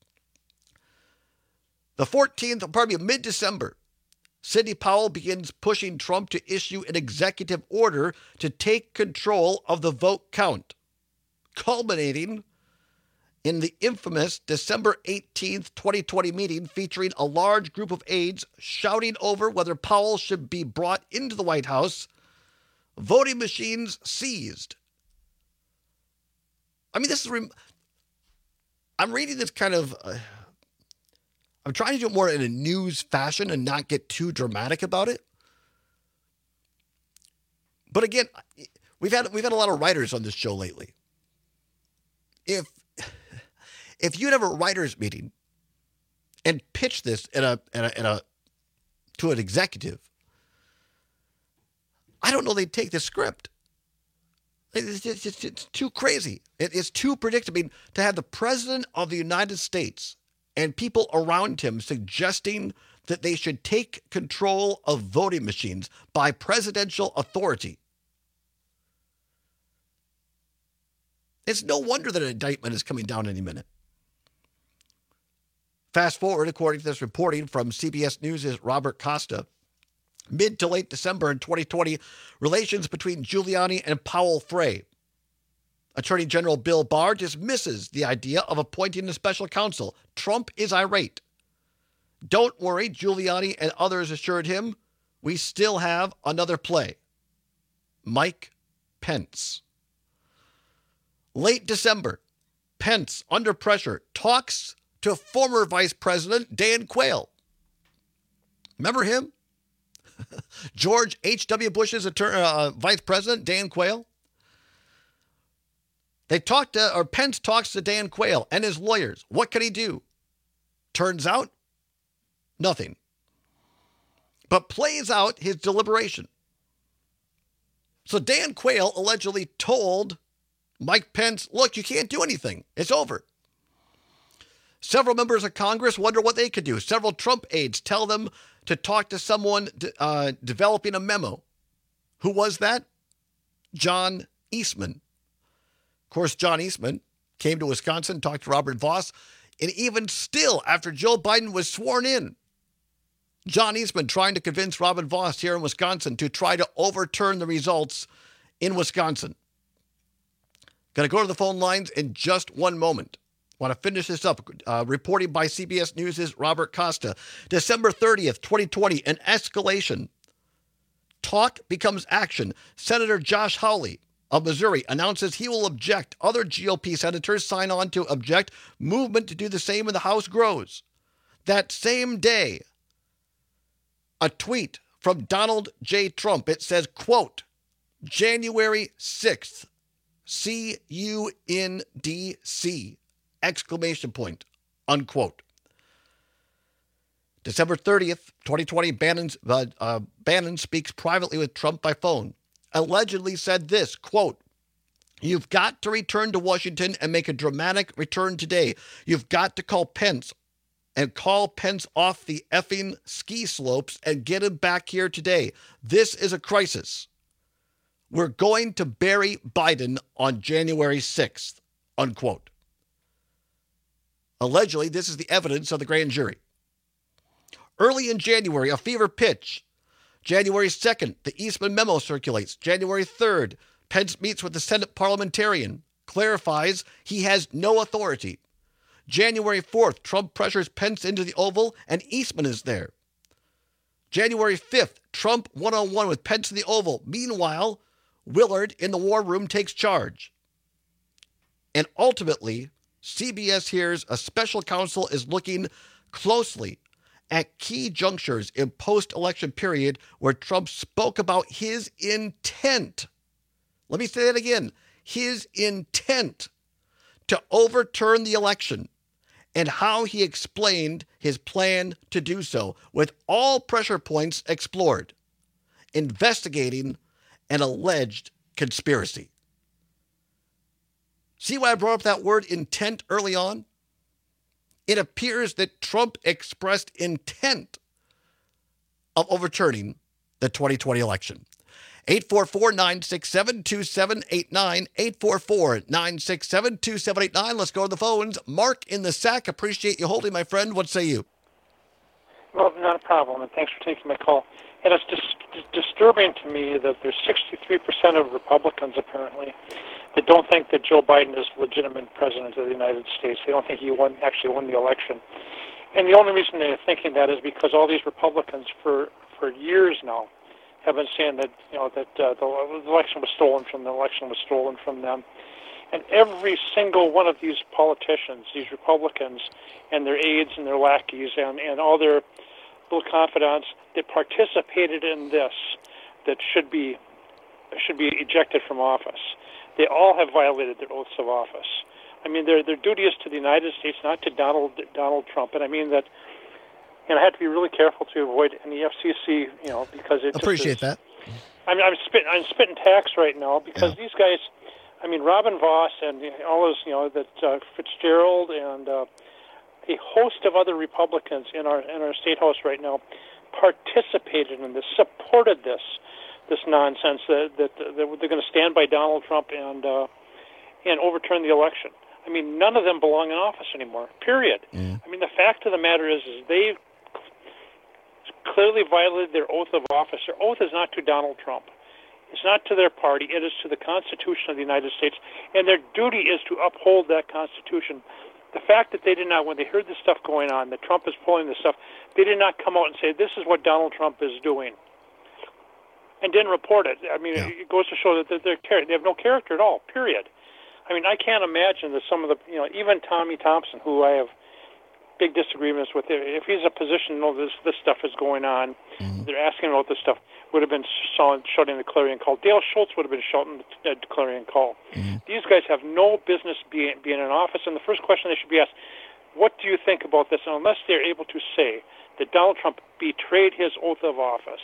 The fourteenth, pardon me, mid-December, Sidney Powell begins pushing Trump to issue an executive order to take control of the vote count, culminating in the infamous December eighteenth, twenty twenty meeting featuring a large group of aides shouting over whether Powell should be brought into the White House, voting machines seized. I mean, this is... Rem- I'm reading this kind of... Uh, I'm trying to do it more in a news fashion and not get too dramatic about it. But again, we've had we've had a lot of writers on this show lately. If if you'd have a writers meeting and pitch this in a in a, in a to an executive, I don't know they'd take the script. It's, just, it's, it's too crazy. It, it's too predictable. I mean, to have the President of the United States and people around him suggesting that they should take control of voting machines by presidential authority. It's no wonder that an indictment is coming down any minute. Fast forward, according to this reporting from C B S News' Robert Costa, mid to late December in twenty twenty, relations between Giuliani and Powell fray. Attorney General Bill Barr dismisses the idea of appointing a special counsel. Trump is irate. Don't worry, Giuliani and others assured him, we still have another play. Mike Pence. Late December, Pence, under pressure, talks to former Vice President Dan Quayle. Remember him? George H W. Bush's attorney, uh, Vice President, Dan Quayle. They talked to, or Pence talks to Dan Quayle and his lawyers. What can he do? Turns out, nothing. But plays out his deliberation. So Dan Quayle allegedly told Mike Pence, look, you can't do anything. It's over. Several members of Congress wonder what they could do. Several Trump aides tell them to talk to someone uh, developing a memo. Who was that? John Eastman. Of course, John Eastman came to Wisconsin, talked to Robert Vos, and even still, after Joe Biden was sworn in, John Eastman trying to convince Robert Vos here in Wisconsin to try to overturn the results in Wisconsin. Going to go to the phone lines in just one moment. Want to finish this up. Uh, reporting by C B S News' Robert Costa. December thirtieth, twenty twenty, an escalation. Talk becomes action. Senator Josh Hawley of Missouri announces he will object. Other G O P senators sign on to object. Movement to do the same in the House grows. That same day, a tweet from Donald J. Trump. It says, quote, January sixth, C U N D C, exclamation point, unquote. December thirtieth, twenty twenty, Bannon, uh, uh, Bannon speaks privately with Trump by phone. Allegedly said this, quote, you've got to return to Washington and make a dramatic return today. You've got to call Pence and call Pence off the effing ski slopes and get him back here today. This is a crisis. We're going to bury Biden on January sixth, unquote. Allegedly, this is the evidence of the grand jury. Early in January, a fever pitch. January second, the Eastman memo circulates. January third, Pence meets with the Senate parliamentarian, clarifies he has no authority. January fourth, Trump pressures Pence into the Oval, and Eastman is there. January fifth, Trump one-on-one with Pence in the Oval. Meanwhile, Willard in the war room takes charge. And ultimately, C B S hears a special counsel is looking closely at key junctures in post-election period where Trump spoke about his intent. Let me say that again. His intent to overturn the election and how he explained his plan to do so, with all pressure points explored, investigating an alleged conspiracy. See why I brought up that word intent early on? it appears that Trump expressed intent of overturning the twenty twenty election. eight four four, nine six seven, two seven eight nine, eight four four, nine six seven, two seven eight nine. Let's go to the phones. Mark in the Sac, appreciate you holding, my friend. What say you? Well, not a problem, and thanks for taking my call. And it's dis- disturbing to me that there's sixty-three percent of Republicans, apparently, that don't think that Joe Biden is legitimate president of the United States. They don't think he won, actually won the election. And the only reason they're thinking that is because all these Republicans for, for years now have been saying that, you know, that uh, the election was stolen from them, the election was stolen from them. And every single one of these politicians, these Republicans and their aides and their lackeys and, and all their little confidants that participated in this that should be should be ejected from office, they all have violated their oaths of office. I mean, their their duty is to the United States, not to Donald Donald Trump. And I mean that, and I have to be really careful to avoid any F C C, you know, because it appreciate just is, that. I mean, I'm spitting I'm spitting tax right now because Yeah. these guys. I mean, Robin Voss and all those, you know, that uh, Fitzgerald and uh, a host of other Republicans in our in our state house right now participated in this, supported this this nonsense that that, that they're going to stand by Donald Trump and uh, and overturn the election. I mean, none of them belong in office anymore. Period. Mm. I mean, the fact of the matter is, is they clearly violated their oath of office. Their oath is not to Donald Trump. It's not to their party. It is to the Constitution of the United States, and their duty is to uphold that Constitution. The fact that they did not, when they heard this stuff going on, that Trump is pulling this stuff, they did not come out and say, this is what Donald Trump is doing, and didn't report it. I mean, yeah. It goes to show that they're, they're, they have no character at all, period. I mean, I can't imagine that some of the, you know, even Tommy Thompson, who I have big disagreements with, if he's a position, you know, this, this stuff is going on, mm-hmm. they're asking about this stuff, would have been shouting the clarion call. Dale Schultz would have been shouting the clarion call. Mm-hmm. These guys have no business being, being in office, and the first question they should be asked, what do you think about this? And unless they're able to say that Donald Trump betrayed his oath of office,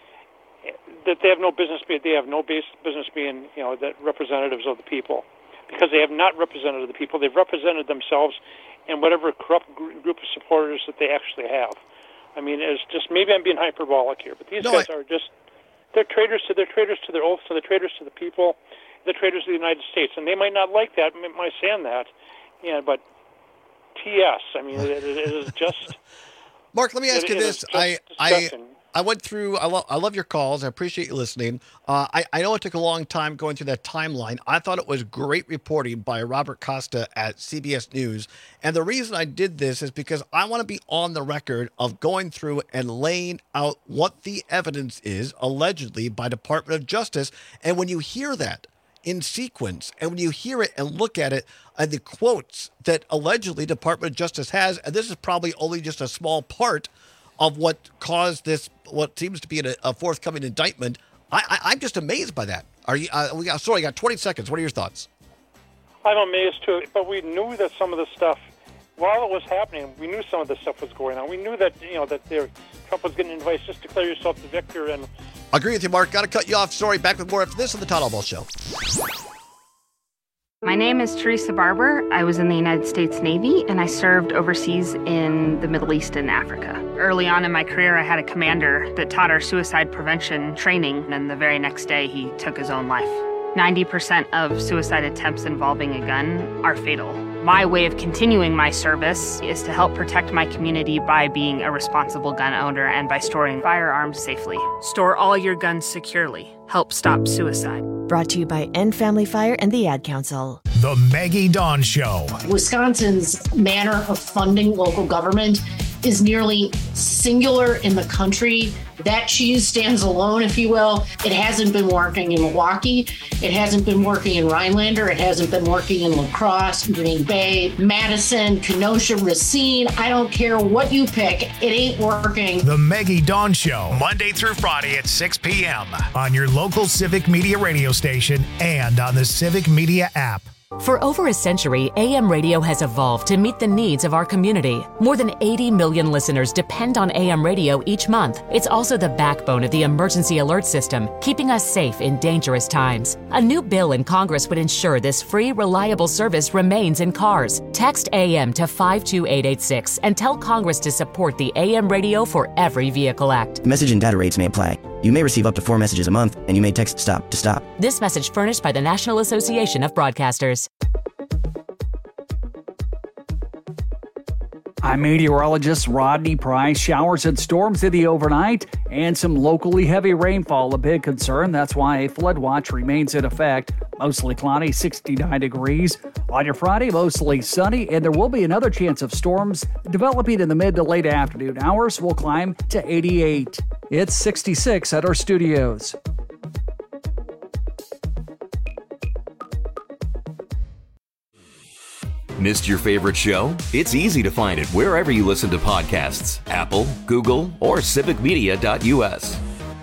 that they have no business being, they have no business being, you know, that representatives of the people, because they have not represented the people. They've represented themselves and whatever corrupt group of supporters that they actually have. I mean, it's just, maybe I'm being hyperbolic here, but these no, guys I... are just, they're traitors to, they're traitors to their oaths, so they're traitors to the people, they're traitors to the United States, and they might not like that, might saying that, yeah, but T S, I mean, it, it is just... Mark, let me ask it, you it this. I, I, I went through, I, lo- I love your calls. I appreciate you listening. Uh, I, I know it took a long time going through that timeline. I thought it was great reporting by Robert Costa at C B S News. And the reason I did this is because I want to be on the record of going through and laying out what the evidence is, allegedly, by Department of Justice. And when you hear that in sequence, and when you hear it and look at it, and the quotes that allegedly Department of Justice has, and this is probably only just a small part of what caused this, what seems to be a, a forthcoming indictment, I, I, I'm just amazed by that. Are you? Uh, we got, sorry, I got twenty seconds. What are your thoughts? I'm amazed too, but we knew that some of the stuff, while it was happening, we knew some of the stuff was going on. We knew that, you know, that there, Trump was getting advice, just declare yourself the victor. And agree with you, Mark. Got to cut you off. Sorry. Back with more after this on the Todd Albaugh Show. My name is Teresa Barber. I was in the United States Navy, and I served overseas in the Middle East and Africa. Early on in my career, I had a commander that taught our suicide prevention training, and the very next day, he took his own life. ninety percent of suicide attempts involving a gun are fatal. My way of continuing my service is to help protect my community by being a responsible gun owner and by storing firearms safely. Store all your guns securely. Help stop suicide. Brought to you by End Family Fire and the Ad Council. The Maggie Dawn Show. Wisconsin's manner of funding local government is nearly singular in the country. That cheese stands alone, if you will. It hasn't been working in Milwaukee. It hasn't been working in Rhinelander. It hasn't been working in La Crosse, Green Bay, Madison, Kenosha, Racine. I don't care what you pick. It ain't working. The Maggie Dawn Show, Monday through Friday at six p.m. on your local Civic Media radio station and on the Civic Media app. For over a century, A M radio has evolved to meet the needs of our community. More than eighty million listeners depend on A M radio each month. It's also the backbone of the emergency alert system, keeping us safe in dangerous times. A new bill in Congress would ensure this free, reliable service remains in cars. Text A M to five two eight eight six and tell Congress to support the A M Radio for Every Vehicle Act. Message and data rates may apply. You may receive up to four messages a month, and you may text STOP to stop. This message furnished by the National Association of Broadcasters. I'm meteorologist Rodney Price. Showers and storms in the overnight and some locally heavy rainfall a big concern. That's why a flood watch remains in effect. Mostly cloudy, sixty-nine degrees. On your Friday, mostly sunny, and there will be another chance of storms developing in the mid to late afternoon hours. Will climb to eighty-eight. It's sixty-six at our studios. Missed your favorite show? It's easy to find it wherever you listen to podcasts. Apple, Google, or civic media dot U S.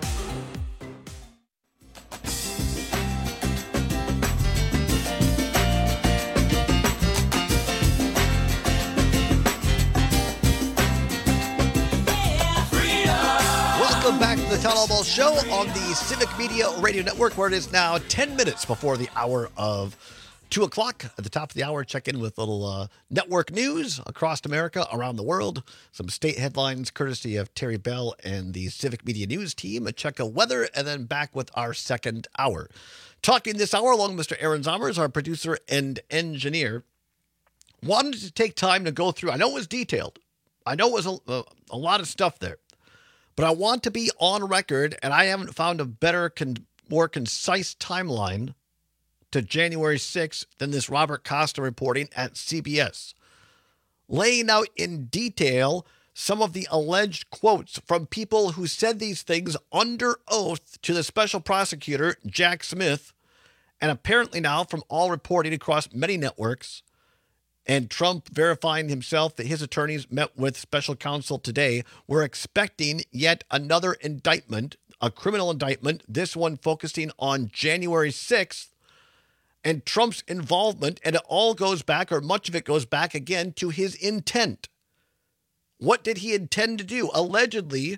Welcome back to the Town Hall Ball Show on the Civic Media Radio Network, where it is now ten minutes before the hour of two o'clock. At the top of the hour, check in with a little uh, network news across America, around the world. Some state headlines courtesy of Terry Bell and the Civic Media News team. A check of weather, and then back with our second hour. Talking this hour along with Mister Aaron Zomers, our producer and engineer. Wanted to take time to go through. I know it was detailed. I know it was a, a, a lot of stuff there. But I want to be on record, and I haven't found a better, con- more concise timeline to January sixth than this Robert Costa reporting at C B S, laying out in detail some of the alleged quotes from people who said these things under oath to the special prosecutor, Jack Smith, and apparently now from all reporting across many networks, and Trump verifying himself that his attorneys met with special counsel today. We're expecting yet another indictment, a criminal indictment, this one focusing on January sixth, and Trump's involvement, and it all goes back, or much of it goes back again, to his intent. What did he intend to do? Allegedly,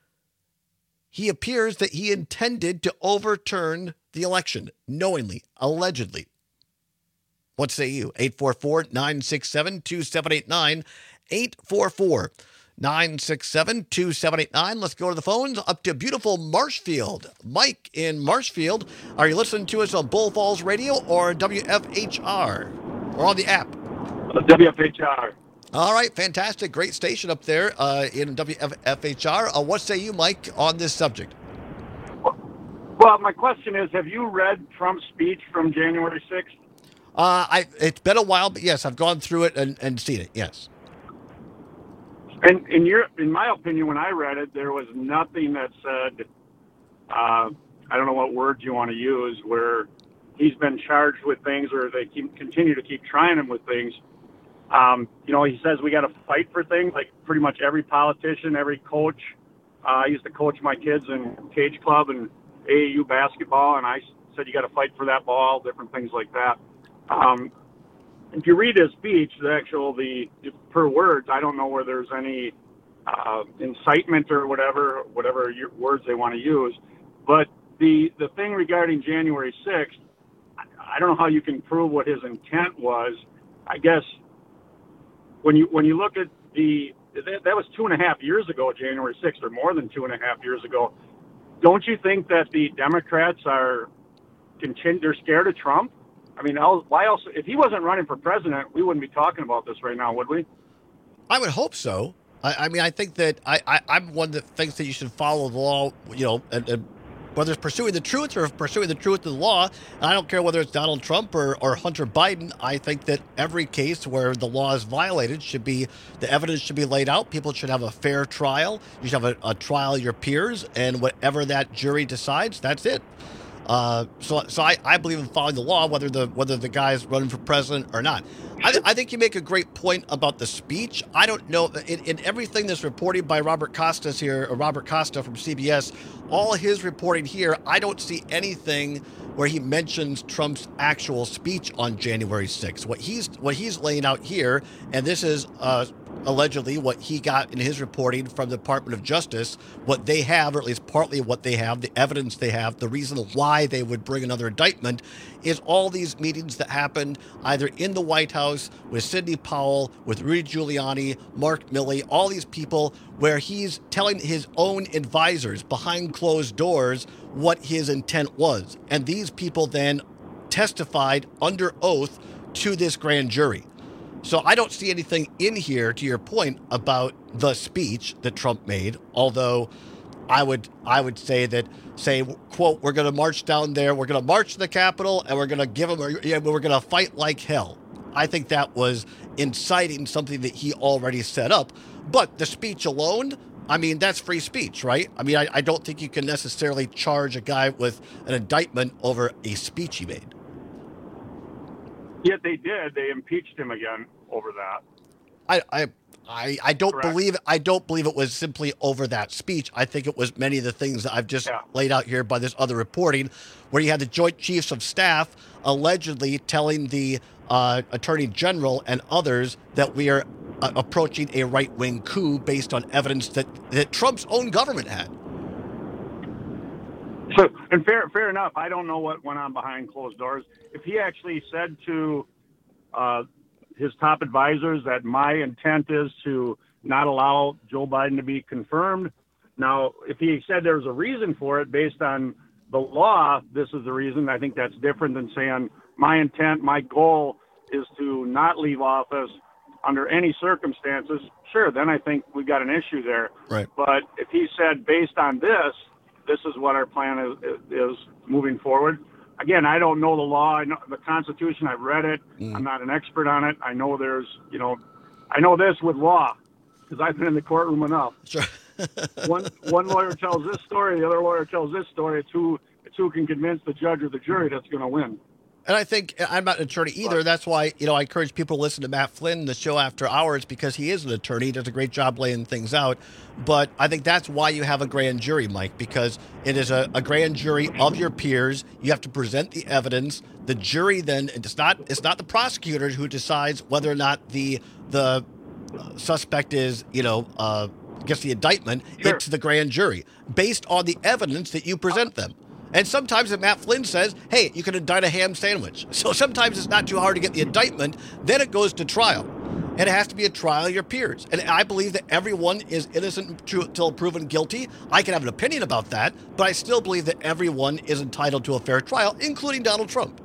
he appears that he intended to overturn the election, knowingly, allegedly. What say you? eight four four, nine six seven, two seven eight nine, eight four four, nine six seven, two seven eight nine. Let's go to the phones up to beautiful Marshfield. Mike in Marshfield, are you listening to us on Bull Falls Radio or W F H R? Or on the app? Uh, W F H R. All right, fantastic. Great station up there uh, in W F H R. Uh, what say you, Mike, on this subject? Well, my question is, have you read Trump's speech from January sixth? Uh, I, it's been a while, but yes, I've gone through it and, and seen it, yes. And in your, in my opinion, when I read it, there was nothing that said, uh, I don't know what words you want to use, where he's been charged with things or they keep, continue to keep trying him with things. Um, you know, he says we got to fight for things, like pretty much every politician, every coach. Uh, I used to coach my kids in Cage Club and A A U basketball, and I said you got to fight for that ball, different things like that. Um, if you read his speech, the actual, the per words, I don't know where there's any uh, incitement or whatever, whatever your words they want to use. But the the thing regarding January sixth, I don't know how you can prove what his intent was. I guess when you when you look at the that, that was two and a half years ago, January sixth, or more than two and a half years ago. Don't you think that the Democrats are continue, they're scared of Trump? I mean, why else? If he wasn't running for president, we wouldn't be talking about this right now, would we? I would hope so. I, I mean, I think that I, I, I'm one that thinks that you should follow the law, you know, and, and whether it's pursuing the truth or pursuing the truth of the law. And I don't care whether it's Donald Trump or, or Hunter Biden. I think that every case where the law is violated should be, the evidence should be laid out. People should have a fair trial. You should have a, a trial of your peers, and whatever that jury decides, that's it. Uh, so, so I, I believe in following the law, whether the whether the guy's running for president or not. I, th- I think you make a great point about the speech. I don't know in, in everything that's reported by Robert Costas here, or Robert Costa from C B S, all his reporting here. I don't see anything where he mentions Trump's actual speech on January sixth. What he's what he's laying out here, and this is uh, allegedly what he got in his reporting from the Department of Justice, what they have, or at least partly what they have, the evidence they have, the reason why they would bring another indictment, is all these meetings that happened either in the White House with Sidney Powell, with Rudy Giuliani, Mark Milley, all these people, where he's telling his own advisors behind closed doors what his intent was. And these people then testified under oath to this grand jury. So I don't see anything in here, to your point, about the speech that Trump made, although I would I would say that, say, quote, we're going to march down there, we're going to march to the Capitol, and we're going to give them, a, yeah, we're going to fight like hell. I think that was inciting something that he already set up. But the speech alone, I mean, that's free speech, right? I mean, I, I don't think you can necessarily charge a guy with an indictment over a speech he made. Yet they did. They impeached him again over that. I I I, I don't Correct. believe I don't believe it was simply over that speech. I think it was many of the things that I've just yeah. laid out here by this other reporting, where you had the Joint Chiefs of Staff allegedly telling the uh, Attorney General and others that we are uh, approaching a right-wing coup based on evidence that, that Trump's own government had. So, and fair, fair enough. I don't know what went on behind closed doors. If he actually said to uh, his top advisors that my intent is to not allow Joe Biden to be confirmed. Now, if he said there was a reason for it based on the law, this is the reason. I think that's different than saying my intent, my goal is to not leave office under any circumstances. Sure, then I think we got an issue there. Right. But if he said based on this, this is what our plan is, is moving forward. Again, I don't know the law. I know the Constitution. I've read it. Mm. I'm not an expert on it. I know there's, you know, I know this with law because I've been in the courtroom enough. Sure. one one lawyer tells this story, the other lawyer tells this story. It's who it's who can convince the judge or the jury that's going to win. And I think I'm not an attorney either. That's why, you know, I encourage people to listen to Matt Flynn, the show After Hours, because he is an attorney. He does a great job laying things out. But I think that's why you have a grand jury, Mike, because it is a, a grand jury of your peers. You have to present the evidence. The jury then, it's not it's not the prosecutor who decides whether or not the the suspect is, you know, uh, gets the indictment. Sure. It's the grand jury based on the evidence that you present them. And sometimes if Matt Flynn says, hey, you can indict a ham sandwich. So sometimes it's not too hard to get the indictment. Then it goes to trial. And it has to be a trial of your peers. And I believe that everyone is innocent until proven guilty. I can have an opinion about that, but I still believe that everyone is entitled to a fair trial, including Donald Trump.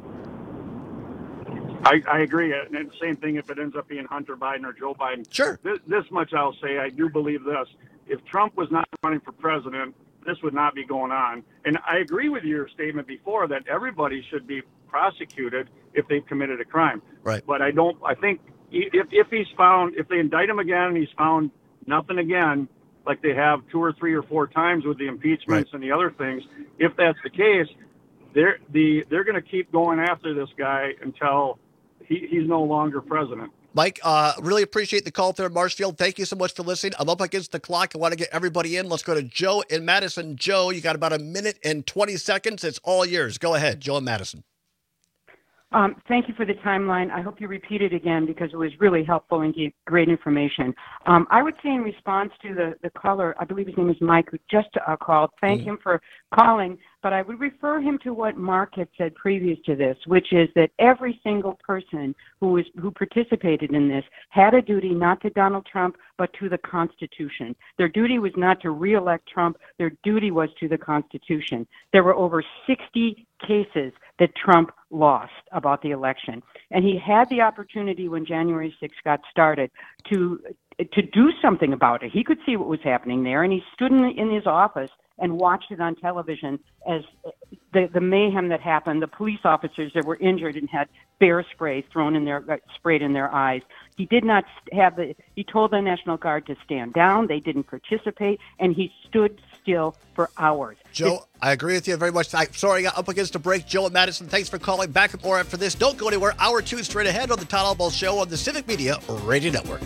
I, I agree. And the same thing if it ends up being Hunter Biden or Joe Biden. Sure. This, this much I'll say. I do believe this. If Trump was not running for president, this would not be going on. And I agree with your statement before that everybody should be prosecuted if they've committed a crime. Right. But I don't, I think if, if he's found, if they indict him again and he's found nothing again, like they have two or three or four times with the impeachments right. and the other things, if that's the case, they're, the, they're going to keep going after this guy until he, he's no longer president. Mike, uh, really appreciate the call there, Marshfield. Thank you so much for listening. I'm up against the clock. I want to get everybody in. Let's go to Joe in Madison. Joe, you got about a minute and twenty seconds. It's all yours. Go ahead, Joe in Madison. Um, thank you for the timeline. I hope you repeat it again because it was really helpful and gave great information. Um, I would say in response to the, the caller, I believe his name is Mike, who just uh, called, thank mm. him for calling, but I would refer him to what Mark had said previous to this, which is that every single person who was who participated in this had a duty not to Donald Trump, but to the Constitution. Their duty was not to reelect Trump. Their duty was to the Constitution. There were over sixty cases that Trump lost about the election. And he had the opportunity when January sixth got started to to do something about it. He could see what was happening there, and he stood in, in his office and watched it on television as the, the mayhem that happened, the police officers that were injured and had bear spray thrown in their, uh, sprayed in their eyes. He did not have the, he told the National Guard to stand down. They didn't participate, and he stood still for hours. Joe, it's, I agree with you very much. I, sorry, I got up against a break. Joe and Madison, thanks for calling. Back up more after this. Don't go anywhere. Hour two straight ahead on the Todd Albaugh Show on the Civic Media Radio Network.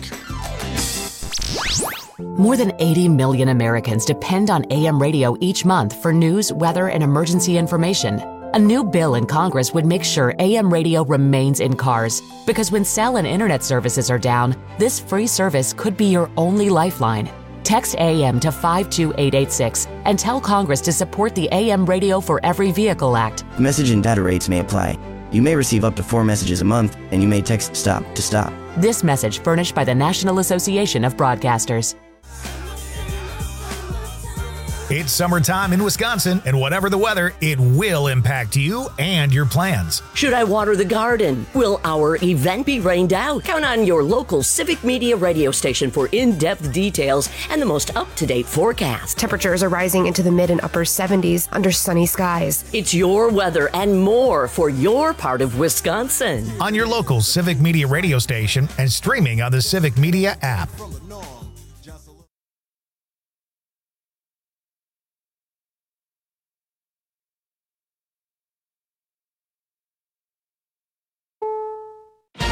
More than eighty million Americans depend on A M radio each month for news, weather, and emergency information. A new bill in Congress would make sure A M radio remains in cars, because when cell and internet services are down, this free service could be your only lifeline. Text A M to five two eight eight six and tell Congress to support the A M Radio for Every Vehicle Act. Message and data rates may apply. You may receive up to four messages a month, and you may text STOP to STOP. This message furnished by the National Association of Broadcasters. It's summertime in Wisconsin, and whatever the weather, it will impact you and your plans. Should I water the garden? Will our event be rained out? Count on your local Civic Media radio station for in-depth details and the most up-to-date forecast. Temperatures are rising into the mid and upper seventies under sunny skies. It's your weather and more for your part of Wisconsin. On your local Civic Media radio station and streaming on the Civic Media app.